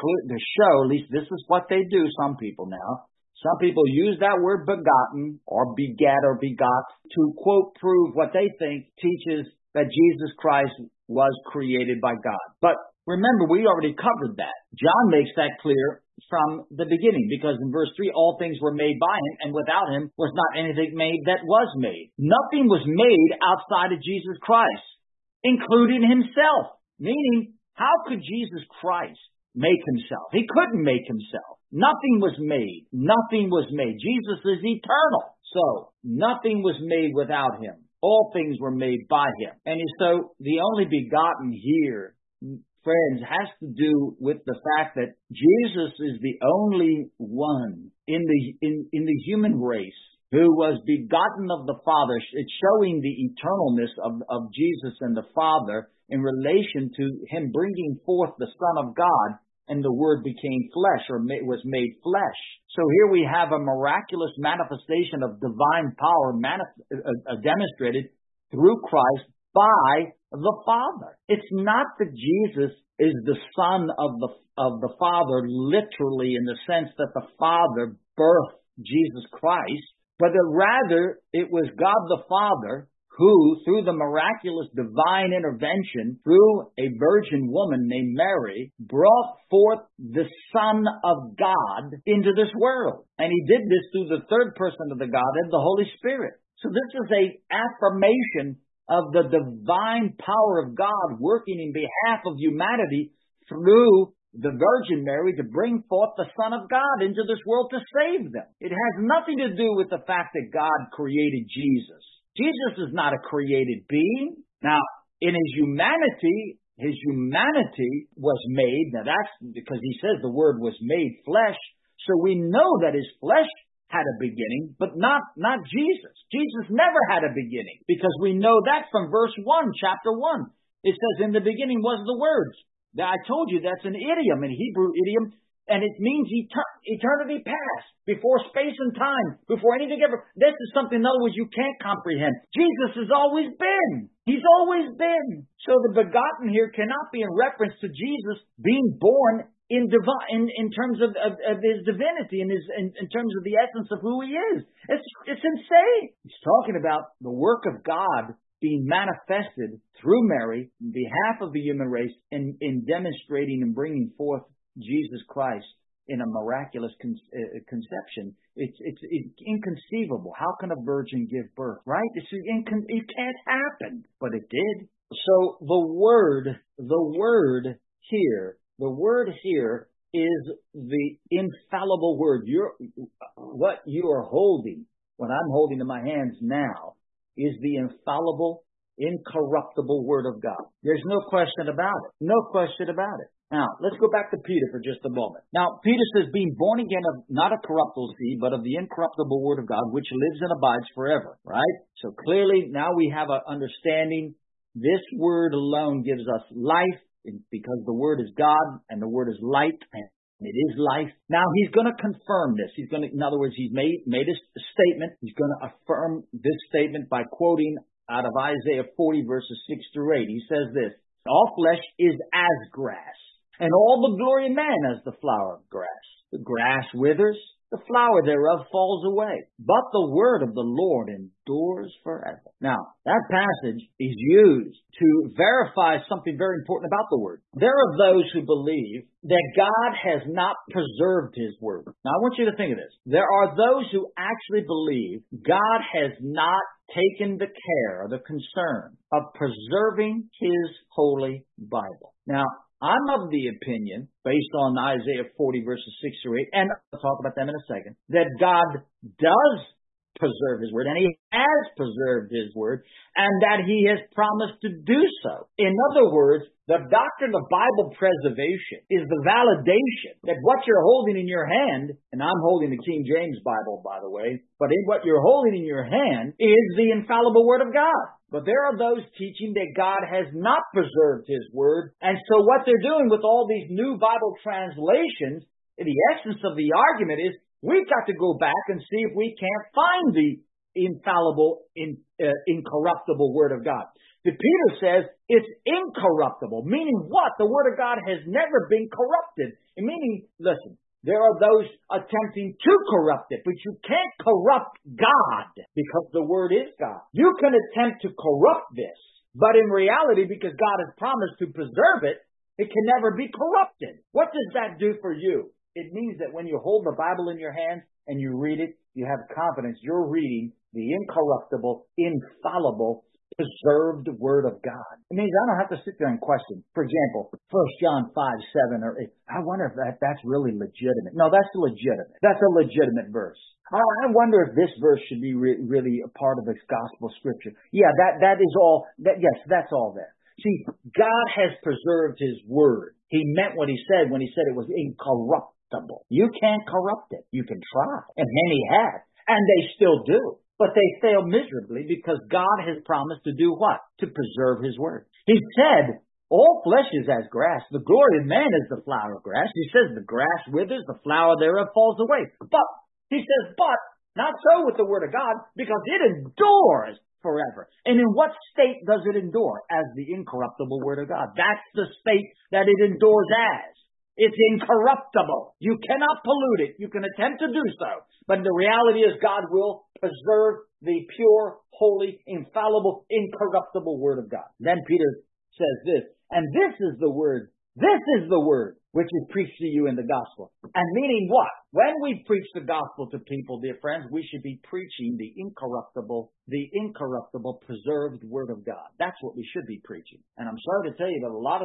show, at least this is what they do, some people now. Some people use that word begotten or begat or begot to, quote, prove what they think teaches that Jesus Christ was created by God. But remember, we already covered that. John makes that clear from the beginning, because in verse 3, all things were made by Him, and without Him was not anything made that was made. Nothing was made outside of Jesus Christ, including Himself. Meaning, how could Jesus Christ make Himself? He couldn't make Himself. Nothing was made. Nothing was made. Jesus is eternal. So, nothing was made without Him. All things were made by Him. And so, the only begotten here, friends, has to do with the fact that Jesus is the only one in the human race who was begotten of the Father. It's showing the eternalness of Jesus and the Father in relation to Him bringing forth the Son of God, and the Word became flesh, or was made flesh. So here we have a miraculous manifestation of divine power demonstrated through Christ by the Father. It's not that Jesus is the Son of the Father, literally in the sense that the Father birthed Jesus Christ, but that rather it was God the Father who, through the miraculous divine intervention, through a virgin woman named Mary, brought forth the Son of God into this world. And he did this through the third person of the Godhead, the Holy Spirit. So this is an affirmation of the divine power of God working in behalf of humanity through the Virgin Mary to bring forth the Son of God into this world to save them. It has nothing to do with the fact that God created Jesus. Jesus is not a created being. Now, in his humanity was made. Now, that's because he says the Word was made flesh. So we know that his flesh had a beginning, but not Jesus. Jesus never had a beginning, because we know that from verse 1, chapter 1. It says, in the beginning was the Word. Now, I told you that's an idiom, an Hebrew idiom, and it means eternity past, before space and time, before anything ever. This is something, in other words, you can't comprehend. Jesus has always been. He's always been. So the begotten here cannot be in reference to Jesus being born in terms of his divinity, in terms of the essence of who he is. It's insane. He's talking about the work of God being manifested through Mary on behalf of the human race in demonstrating and bringing forth Jesus Christ in a miraculous conception. It's inconceivable. How can a virgin give birth, right? It can't happen, but it did. So the word here is the infallible word. What you are holding, what I'm holding in my hands now, is the infallible, incorruptible Word of God. There's no question about it. No question about it. Now, let's go back to Peter for just a moment. Now, Peter says, being born again of not a corruptible seed, but of the incorruptible Word of God, which lives and abides forever, right? So clearly, now we have an understanding. This Word alone gives us life, because the Word is God, and the Word is light, and it is life. Now, he's going to confirm this. In other words, he's made a statement. He's going to affirm this statement by quoting out of Isaiah 40, verses 6 through 8. He says this, all flesh is as grass, and all the glory of man as the flower of grass. The grass withers, the flower thereof falls away, but the word of the Lord endures forever. Now, that passage is used to verify something very important about the Word. There are those who believe that God has not preserved His Word. Now, I want you to think of this. There are those who actually believe God has not taken the care or the concern of preserving His holy Bible. Now, I'm of the opinion, based on Isaiah 40, verses 6 through 8, and I'll talk about them in a second, that God does preserve His Word, and He has preserved His Word, and that He has promised to do so. In other words, the doctrine of Bible preservation is the validation that what you're holding in your hand, and I'm holding the King James Bible, by the way, but in what you're holding in your hand is the infallible Word of God. But there are those teaching that God has not preserved His Word, and so what they're doing with all these new Bible translations, the essence of the argument is, we've got to go back and see if we can't find the infallible, incorruptible Word of God. But Peter says it's incorruptible, meaning what? The Word of God has never been corrupted. Meaning, listen, there are those attempting to corrupt it, but you can't corrupt God because the Word is God. You can attempt to corrupt this, but in reality, because God has promised to preserve it, it can never be corrupted. What does that do for you? It means that when you hold the Bible in your hands and you read it, you have confidence you're reading the incorruptible, infallible, preserved Word of God. It means I don't have to sit there and question. For example, 1 John 5, 7, or 8. I wonder if that's really legitimate. No, that's legitimate. That's a legitimate verse. I wonder if this verse should be really a part of the gospel scripture. Yeah, that is all. Yes, that's all there. See, God has preserved His Word. He meant what He said when He said it was incorruptible. You can't corrupt it. You can try. And many have. And they still do. But they fail miserably because God has promised to do what? To preserve His Word. He said, all flesh is as grass. The glory of man is the flower of grass. He says the grass withers, the flower thereof falls away. But, he says, but, not so with the Word of God, because it endures forever. And in what state does it endure? As the incorruptible Word of God. That's the state that it endures as. It's incorruptible. You cannot pollute it. You can attempt to do so. But the reality is God will preserve the pure, holy, infallible, incorruptible Word of God. Then Peter says this, and this is the Word which is preached to you in the gospel. And meaning what? When we preach the gospel to people, dear friends, we should be preaching the incorruptible, preserved Word of God. That's what we should be preaching. And I'm sorry to tell you that a lot of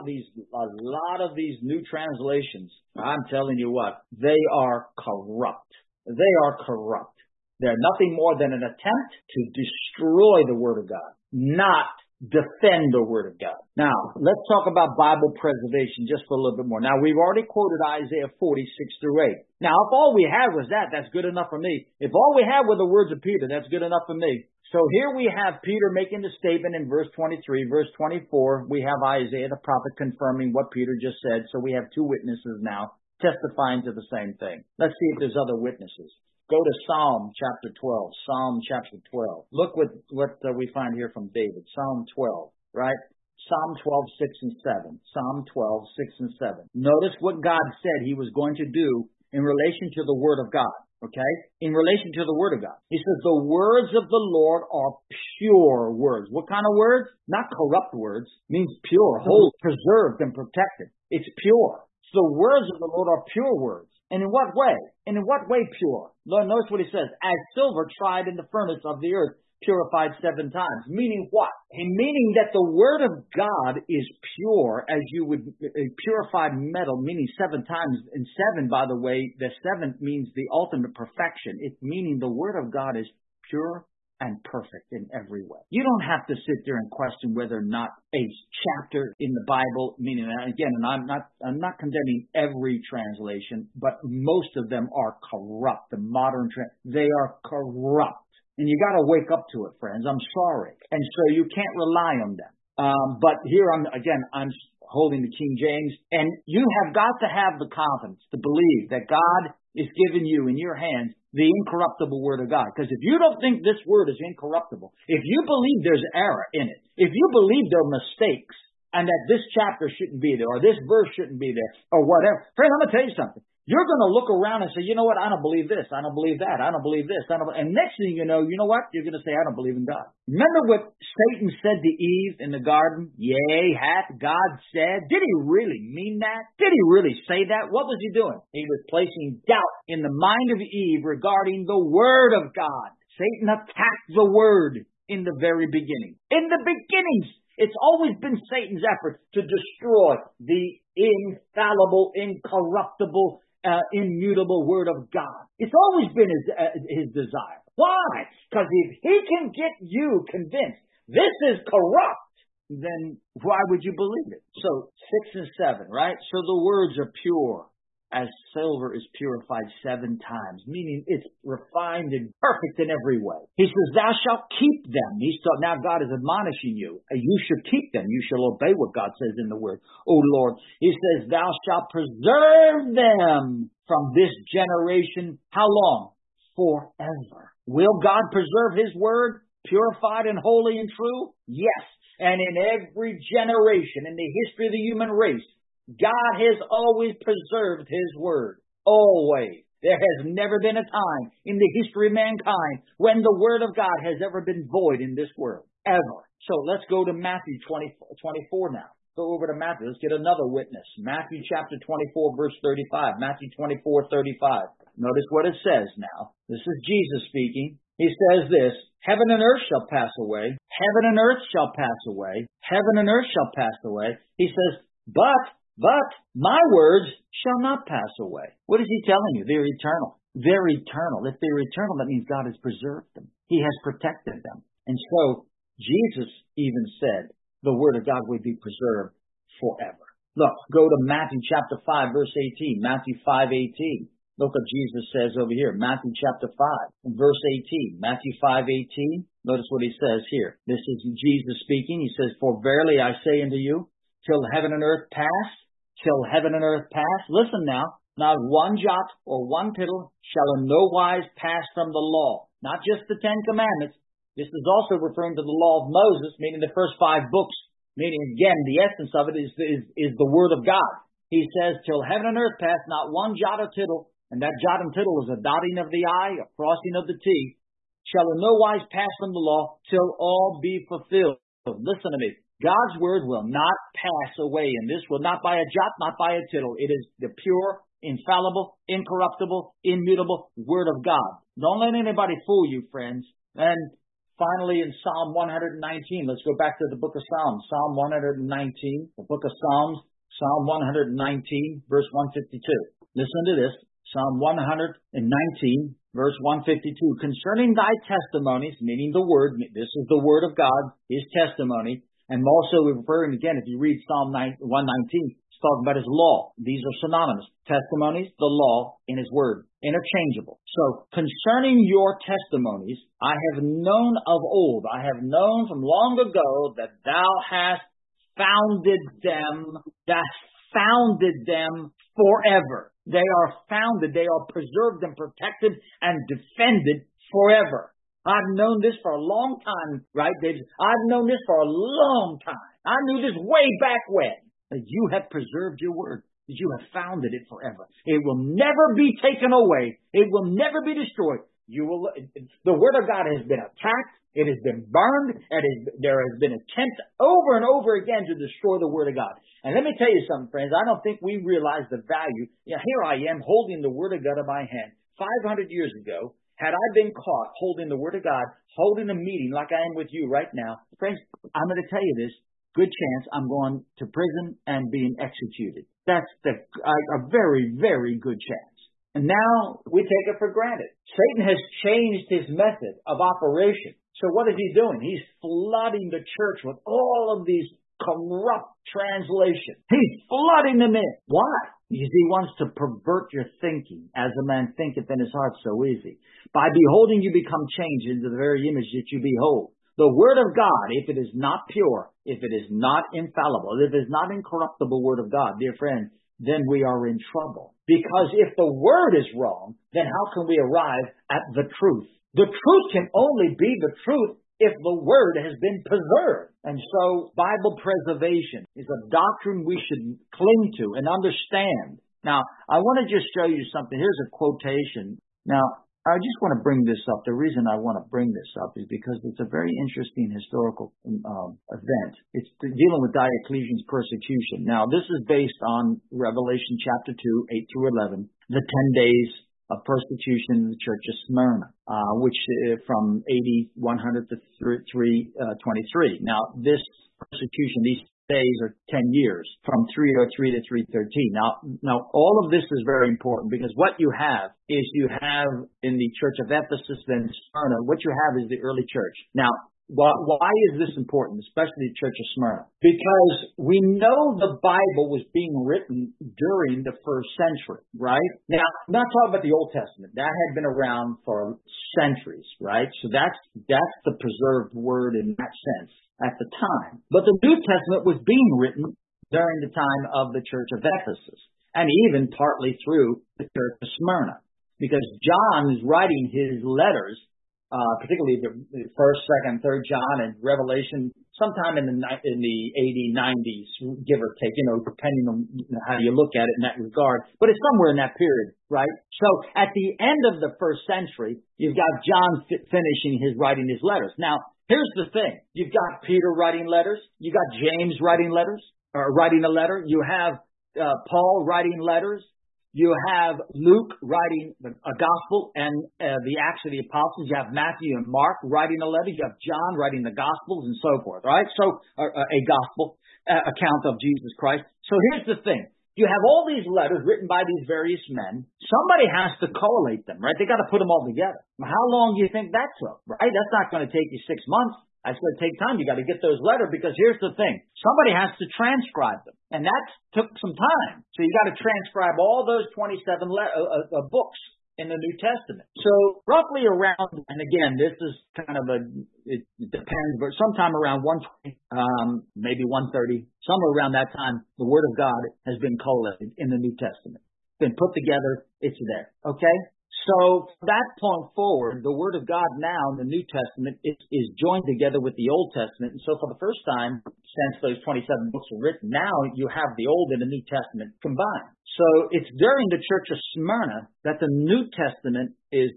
these new translations, I'm telling you what, they are corrupt. They are corrupt. They're nothing more than an attempt to destroy the Word of God, not defend the Word of God. Now, let's talk about Bible preservation just for a little bit more. Now, we've already quoted Isaiah 46-8. Now, if all we had was that, that's good enough for me. If all we had were the words of Peter, that's good enough for me. So here we have Peter making the statement in verse 23. Verse 24, we have Isaiah the prophet confirming what Peter just said. So we have two witnesses now testifying to the same thing. Let's see if there's other witnesses. Go to Psalm chapter 12. Psalm chapter 12. Look what we find here from David. Psalm 12, right? Psalm 12, 6 and 7. Psalm 12, 6 and 7. Notice what God said he was going to do in relation to the Word of God. Okay? In relation to the Word of God. He says, the words of the Lord are pure words. What kind of words? Not corrupt words. It means pure, whole, preserved, and protected. It's pure. So the words of the Lord are pure words. And in what way? And in what way pure? Lord, notice what he says. As silver tried in the furnace of the earth, purified 7 times. Meaning what? Meaning that the Word of God is pure as you would purified metal, meaning 7 times. And 7, by the way, the 7th means the ultimate perfection. It's meaning the Word of God is pure and perfect in every way. You don't have to sit there and question whether or not a chapter in the Bible, meaning, again, and I'm not condemning every translation, but most of them are corrupt. The modern they are corrupt. And you got to wake up to it, friends. I'm sorry. And so you can't rely on them. But here I'm holding the King James, and you have got to have the confidence to believe that God is giving you in your hands the incorruptible Word of God. Because if you don't think this Word is incorruptible, if you believe there's error in it, if you believe there are mistakes, and that this chapter shouldn't be there, or this verse shouldn't be there, or whatever, friend, I'm going to tell you something. You're going to look around and say, you know what, I don't believe this, I don't believe that, I don't believe this, and next thing you know what? You're going to say, I don't believe in God. Remember what Satan said to Eve in the garden? Yea, hath God said? Did he really mean that? Did he really say that? What was he doing? He was placing doubt in the mind of Eve regarding the Word of God. Satan attacked the Word in the very beginning. In the beginnings, it's always been Satan's effort to destroy the infallible, incorruptible, immutable Word of God. It's always been his desire. Why? Because if he can get you convinced this is corrupt, then why would you believe it? So 6 and 7, right? So the words are pure as silver is purified 7 times, meaning it's refined and perfect in every way. He says, thou shalt keep them. Now God is admonishing you. You should keep them. You shall obey what God says in the Word. Oh Lord, he says, thou shalt preserve them from this generation. How long? Forever. Will God preserve his Word, purified and holy and true? Yes. And in every generation in the history of the human race, God has always preserved his Word. Always. There has never been a time in the history of mankind when the Word of God has ever been void in this world. Ever. So let's go to Matthew 24 now. Go over to Matthew. Let's get another witness. Matthew chapter 24, verse 35. Matthew 24, 35. Notice what it says now. This is Jesus speaking. He says this, heaven and earth shall pass away. Heaven and earth shall pass away. Heaven and earth shall pass away. He says, but my words shall not pass away. What is he telling you? They're eternal. They're eternal. If they're eternal, that means God has preserved them. He has protected them. And so Jesus even said the Word of God would be preserved forever. Look, go to Matthew chapter 5, verse 18. Matthew 5:18. Look what Jesus says over here. Matthew chapter 5, verse 18. Matthew 5:18. Notice what he says here. This is Jesus speaking. He says, for verily I say unto you, till heaven and earth pass, listen now, not one jot or one tittle shall in no wise pass from the law. Not just the 10 commandments. This is also referring to the law of Moses, meaning the first 5 books. Meaning, again, the essence of it is the Word of God. He says, till heaven and earth pass, not one jot or tittle, and that jot and tittle is a dotting of the I, a crossing of the T, shall in no wise pass from the law till all be fulfilled. Listen to me. God's word will not pass away, and this will not by a jot, not by a tittle. It is the pure, infallible, incorruptible, immutable word of God. Don't let anybody fool you, friends. And finally, in Psalm 119, let's go back to the book of Psalms. Psalm 119, the book of Psalms, Psalm 119, verse 152. Listen to this. Psalm 119, verse 152. Concerning thy testimonies, meaning the word, this is the word of God, his testimony. And also referring again, if you read Psalm 119, it's talking about his law. These are synonymous. Testimonies, the law, and his word. Interchangeable. So, concerning your testimonies, I have known of old, I have known from long ago that thou hast founded them forever. They are founded, they are preserved and protected and defended forever. I've known this for a long time, right, David? I've known this for a long time. I knew this way back when. That you have preserved your word. That you have founded it forever. It will never be taken away. It will never be destroyed. The word of God has been attacked. It has been burned. There has been attempts over and over again to destroy the word of God. And let me tell you something, friends. I don't think we realize the value. Here I am holding the word of God in my hand. 500 years ago, had I been caught holding the word of God, holding a meeting like I am with you right now, friends, I'm going to tell you this, good chance I'm going to prison and being executed. That's a very, very good chance. And now we take it for granted. Satan has changed his method of operation. So what is he doing? He's flooding the church with all of these corrupt translations. He's flooding them in. Why? Because he wants to pervert your thinking. As a man thinketh in his heart, so is he. By beholding, you become changed into the very image that you behold. The word of God, if it is not pure, if it is not infallible, if it is not incorruptible word of God, dear friend, then we are in trouble. Because if the word is wrong, then how can we arrive at the truth? The truth can only be the truth if the word has been preserved. And so Bible preservation is a doctrine we should cling to and understand. Now, I want to just show you something. Here's a quotation. Now, I just want to bring this up. The reason I want to bring this up is because it's a very interesting historical event. It's dealing with Diocletian's persecution. Now, this is based on Revelation chapter 2, 8 through 11, the 10 days of persecution in the church of Smyrna, which from AD 100 to 323. Now, this persecution, these days are 10 years, from 303 to 313. Now, all of this is very important because what you have is you have in the church of Ephesus, then Smyrna, what you have is the early church. Now, why is this important, especially the church of Smyrna? Because we know the Bible was being written during the first century, right? Now, I'm not talking about the Old Testament. That had been around for centuries, right? So that's the preserved word in that sense at the time. But the New Testament was being written during the time of the church of Ephesus, and even partly through the church of Smyrna, because John is writing his letters, particularly the 1st, 2nd, 3rd John and Revelation, sometime in the AD 90s, give or take, depending on how you look at it in that regard. But it's somewhere in that period, right? So at the end of the 1st century, you've got John finishing writing his letters. Now, here's the thing. You've got Peter writing letters. You got James writing letters, or writing a letter. You have Paul writing letters. You have Luke writing a gospel and the Acts of the Apostles. You have Matthew and Mark writing a letter. You have John writing the gospels and so forth, right? So a gospel account of Jesus Christ. So here's the thing. You have all these letters written by these various men. Somebody has to collate them, right? They got to put them all together. How long do you think that took, right? That's not going to take you 6 months. That's going to take time. You got to get those letters because here's the thing. Somebody has to transcribe them. And that took some time. So you got to transcribe all those 27 books in the New Testament. So roughly around, and again, this is kind of it depends, but sometime around 120, maybe 130, somewhere around that time, the Word of God has been collated in the New Testament. Been put together, it's there. Okay? So from that point forward, the Word of God now in the New Testament is joined together with the Old Testament. And so for the first time, since those 27 books were written, now you have the Old and the New Testament combined. So it's during the church of Smyrna that the New Testament is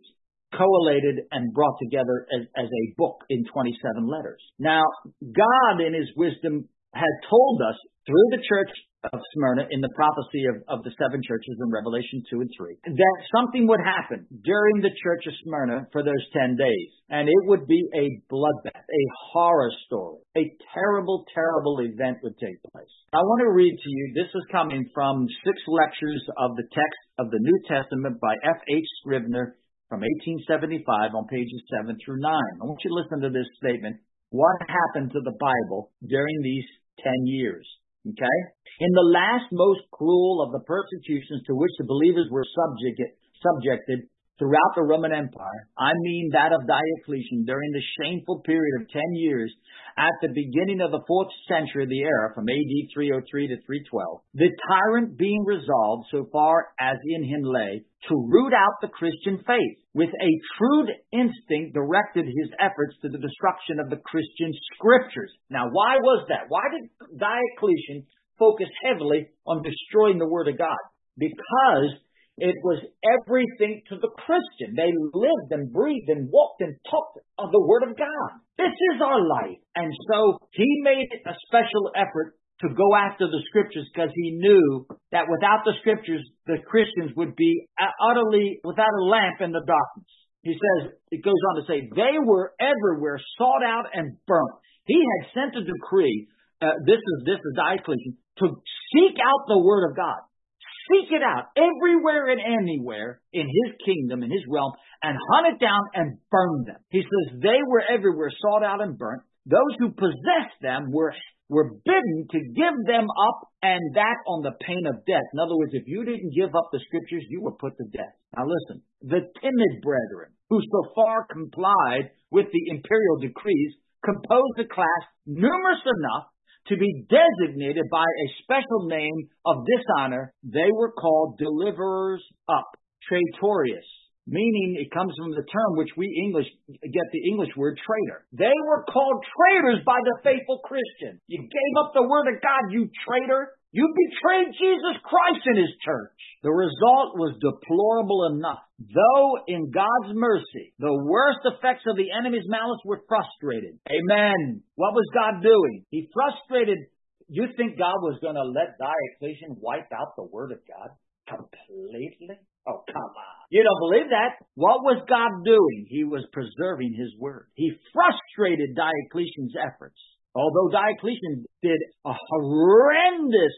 collated and brought together as a book in 27 letters. Now, God in his wisdom had told us through the church of Smyrna in the prophecy of the seven churches in Revelation 2 and 3 that something would happen during the church of Smyrna for those 10 days. And it would be a bloodbath, a horror story, a terrible, terrible event would take place. I want to read to you, this is coming from 6 lectures of the text of the New Testament by F.H. Scribner from 1875 on pages 7 through 9. I want you to listen to this statement. What happened to the Bible during these 10 years? Okay? In the last most cruel of the persecutions to which the believers were subjected throughout the Roman Empire, I mean that of Diocletian, during the shameful period of 10 years at the beginning of the 4th century of the era, from AD 303 to 312, the tyrant being resolved, so far as in him lay, to root out the Christian faith, with a shrewd instinct directed his efforts to the destruction of the Christian scriptures. Now, why was that? Why did Diocletian focus heavily on destroying the Word of God? Because it was everything to the Christian. They lived and breathed and walked and talked of the Word of God. This is our life. And so he made a special effort to go after the Scriptures because he knew that without the Scriptures, the Christians would be utterly without a lamp in the darkness. He says, it goes on to say, they were everywhere sought out and burnt. He had sent a decree, this is Diocletian, to seek out the Word of God. Seek it out everywhere and anywhere in his kingdom, in his realm, and hunt it down and burn them. He says they were everywhere sought out and burnt. Those who possessed them were bidden to give them up, and that on the pain of death. In other words, if you didn't give up the Scriptures, you were put to death. Now listen, the timid brethren, who so far complied with the imperial decrees, composed a class numerous enough to be designated by a special name of dishonor. They were called deliverers up, traitorious, meaning it comes from the term which we English get the English word traitor. They were called traitors by the faithful Christian. You gave up the Word of God, you traitor. You betrayed Jesus Christ in his church. The result was deplorable enough. Though in God's mercy, the worst effects of the enemy's malice were frustrated. Amen. What was God doing? He frustrated. You think God was going to let Diocletian wipe out the Word of God completely? Oh, come on. You don't believe that? What was God doing? He was preserving his Word. He frustrated Diocletian's efforts. Although Diocletian did a horrendous,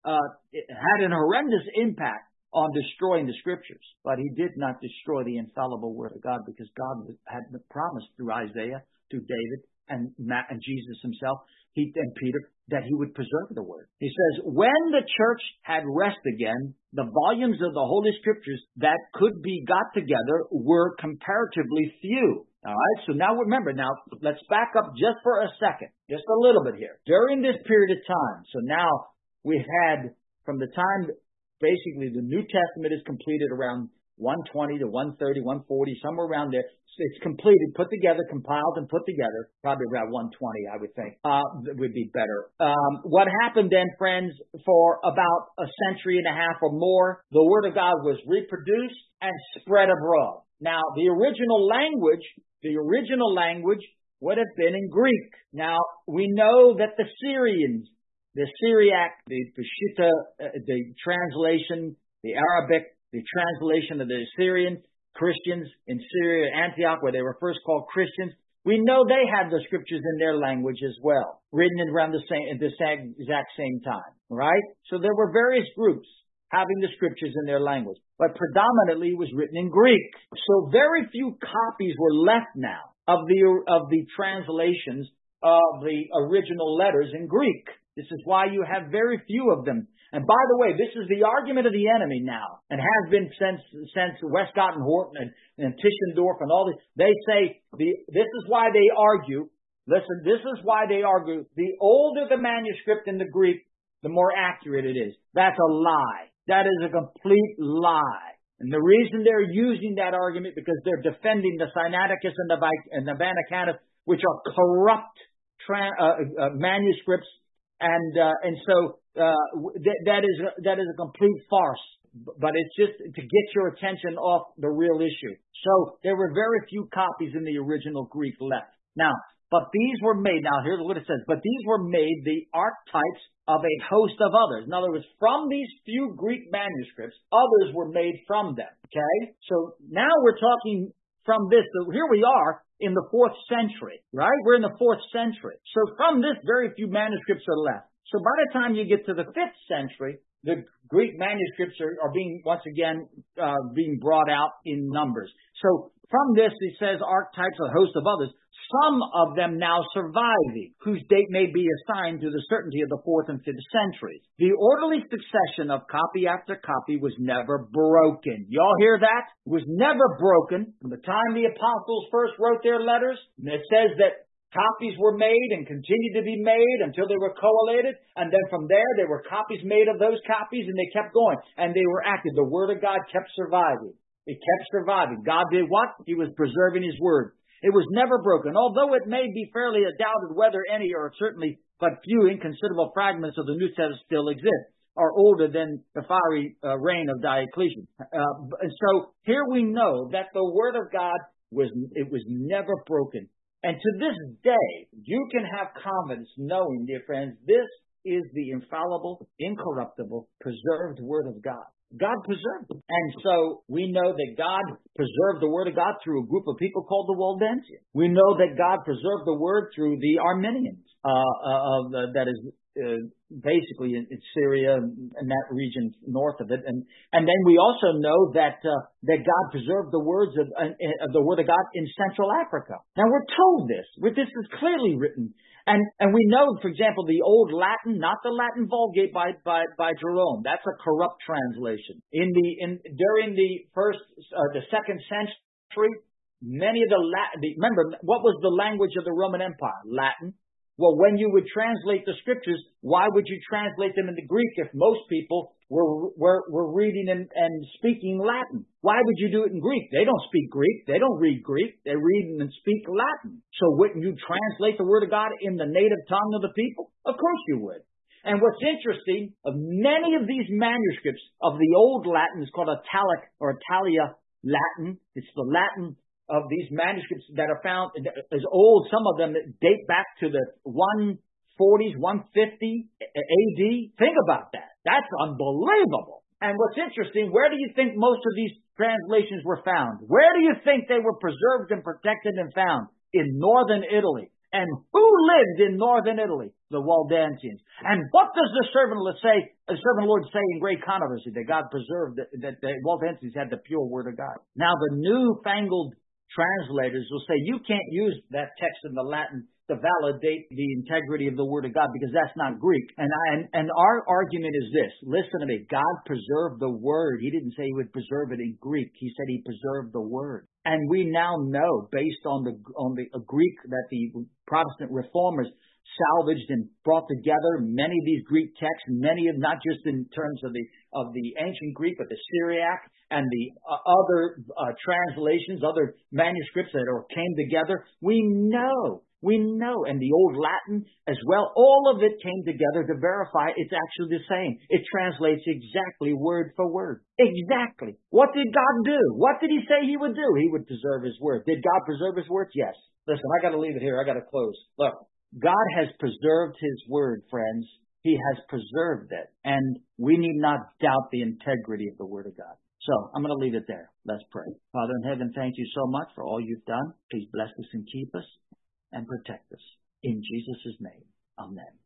had an horrendous impact on destroying the Scriptures, but he did not destroy the infallible Word of God, because God had promised through Isaiah, through David, and Jesus himself, and Peter, that he would preserve the Word. He says, when the church had rest again, the volumes of the Holy Scriptures that could be got together were comparatively few. All right, so now remember, let's back up just for a second, just a little bit here. During this period of time, so now we had, from the time, basically the New Testament is completed around 120 to 130, 140, somewhere around there. It's completed, put together, compiled and put together, probably around 120, I would think, would be better. What happened then, friends, for about a century and a half or more, the Word of God was reproduced and spread abroad. Now, the original language would have been in Greek. Now, we know that the Syrians, the Syriac, the Peshitta, the translation, the Arabic, the translation of the Syrian Christians in Syria, Antioch, where they were first called Christians, we know they had the Scriptures in their language as well, written around the exact same time, right? So there were various groups having the Scriptures in their language, but predominantly it was written in Greek. So very few copies were left now of the translations of the original letters in Greek. This is why you have very few of them. And by the way, this is the argument of the enemy now, and has been since Westcott and Horton and Tischendorf and all this. They say this is why they argue. Listen, this is why they argue. The older the manuscript in the Greek, the more accurate it is. That's a lie. That is a complete lie. And the reason they're using that argument, because they're defending the Sinaiticus and the Vaticanus, which are corrupt manuscripts, and so that is a complete farce. but it's just to get your attention off the real issue. So there were very few copies in the original Greek left. Now, but these were made, now here's what it says, but these were made the archetypes of a host of others. In other words, from these few Greek manuscripts, others were made from them. Okay? So now we're talking from this. So here we are in the 4th century, right? We're in the 4th century. So from this, very few manuscripts are left. So by the time you get to the 5th century, the Greek manuscripts are being, once again, being brought out in numbers. So from this, it says archetypes, a host of others, some of them now surviving, whose date may be assigned to the certainty of the 4th and 5th centuries. The orderly succession of copy after copy was never broken. Y'all hear that? It was never broken from the time the apostles first wrote their letters. And it says that copies were made and continued to be made until they were collated. And then from there, there were copies made of those copies, and they kept going. And they were active. The Word of God kept surviving. It kept surviving. God did what? He was preserving His Word. It was never broken. Although it may be fairly doubted whether any, or certainly but few inconsiderable fragments of the New Testament still exist, are older than the fiery reign of Diocletian. And so here we know that the Word of God was never broken. And to this day, you can have confidence knowing, dear friends, this is the infallible, incorruptible, preserved Word of God. God preserved it. And so we know that God preserved the Word of God through a group of people called the Waldensians. We know that God preserved the Word through the Armenians, that is basically in Syria and that region north of it. And then we also know that God preserved the words of the Word of God in Central Africa. Now we're told this. This is clearly written. And we know, for example, the Old Latin, not the Latin Vulgate by Jerome. That's a corrupt translation. During the 2nd century, many of remember, what was the language of the Roman Empire? Latin. Well, when you would translate the scriptures, why would you translate them into Greek if most people were reading and speaking Latin? Why would you do it in Greek? They don't speak Greek. They don't read Greek. They read and speak Latin. So wouldn't you translate the Word of God in the native tongue of the people? Of course you would. And what's interesting, of many of these manuscripts of the Old Latin, is called Italic or Italia Latin. It's the Latin of these manuscripts that are found as old, some of them that date back to the 140s, 150 AD. Think about that. That's unbelievable. And what's interesting, where do you think most of these translations were found? Where do you think they were preserved and protected and found? In northern Italy. And who lived in northern Italy? The Waldensians. And what does the servant Lord say in great controversy? That God preserved, that the Waldensians had the pure Word of God. Now the newfangled translators will say you can't use that text in the Latin to validate the integrity of the Word of God because that's not Greek. And our argument is this. Listen to me. God preserved the Word. He didn't say He would preserve it in Greek. He said He preserved the Word. And we now know, based on the Greek that the Protestant reformers salvaged and brought together, many of these Greek texts, many of, not just in terms of the ancient Greek, but the Syriac and the other translations, other manuscripts that came together. We know, and the Old Latin as well, all of it came together to verify it's actually the same. It translates exactly word for word. Exactly. What did God do? What did He say He would do? He would preserve His Word. Did God preserve His Word? Yes. Listen, I got to leave it here. I got to close. Look. God has preserved His Word, friends. He has preserved it. And we need not doubt the integrity of the Word of God. So I'm going to leave it there. Let's pray. Father in heaven, thank You so much for all You've done. Please bless us and keep us and protect us. In Jesus' name, amen.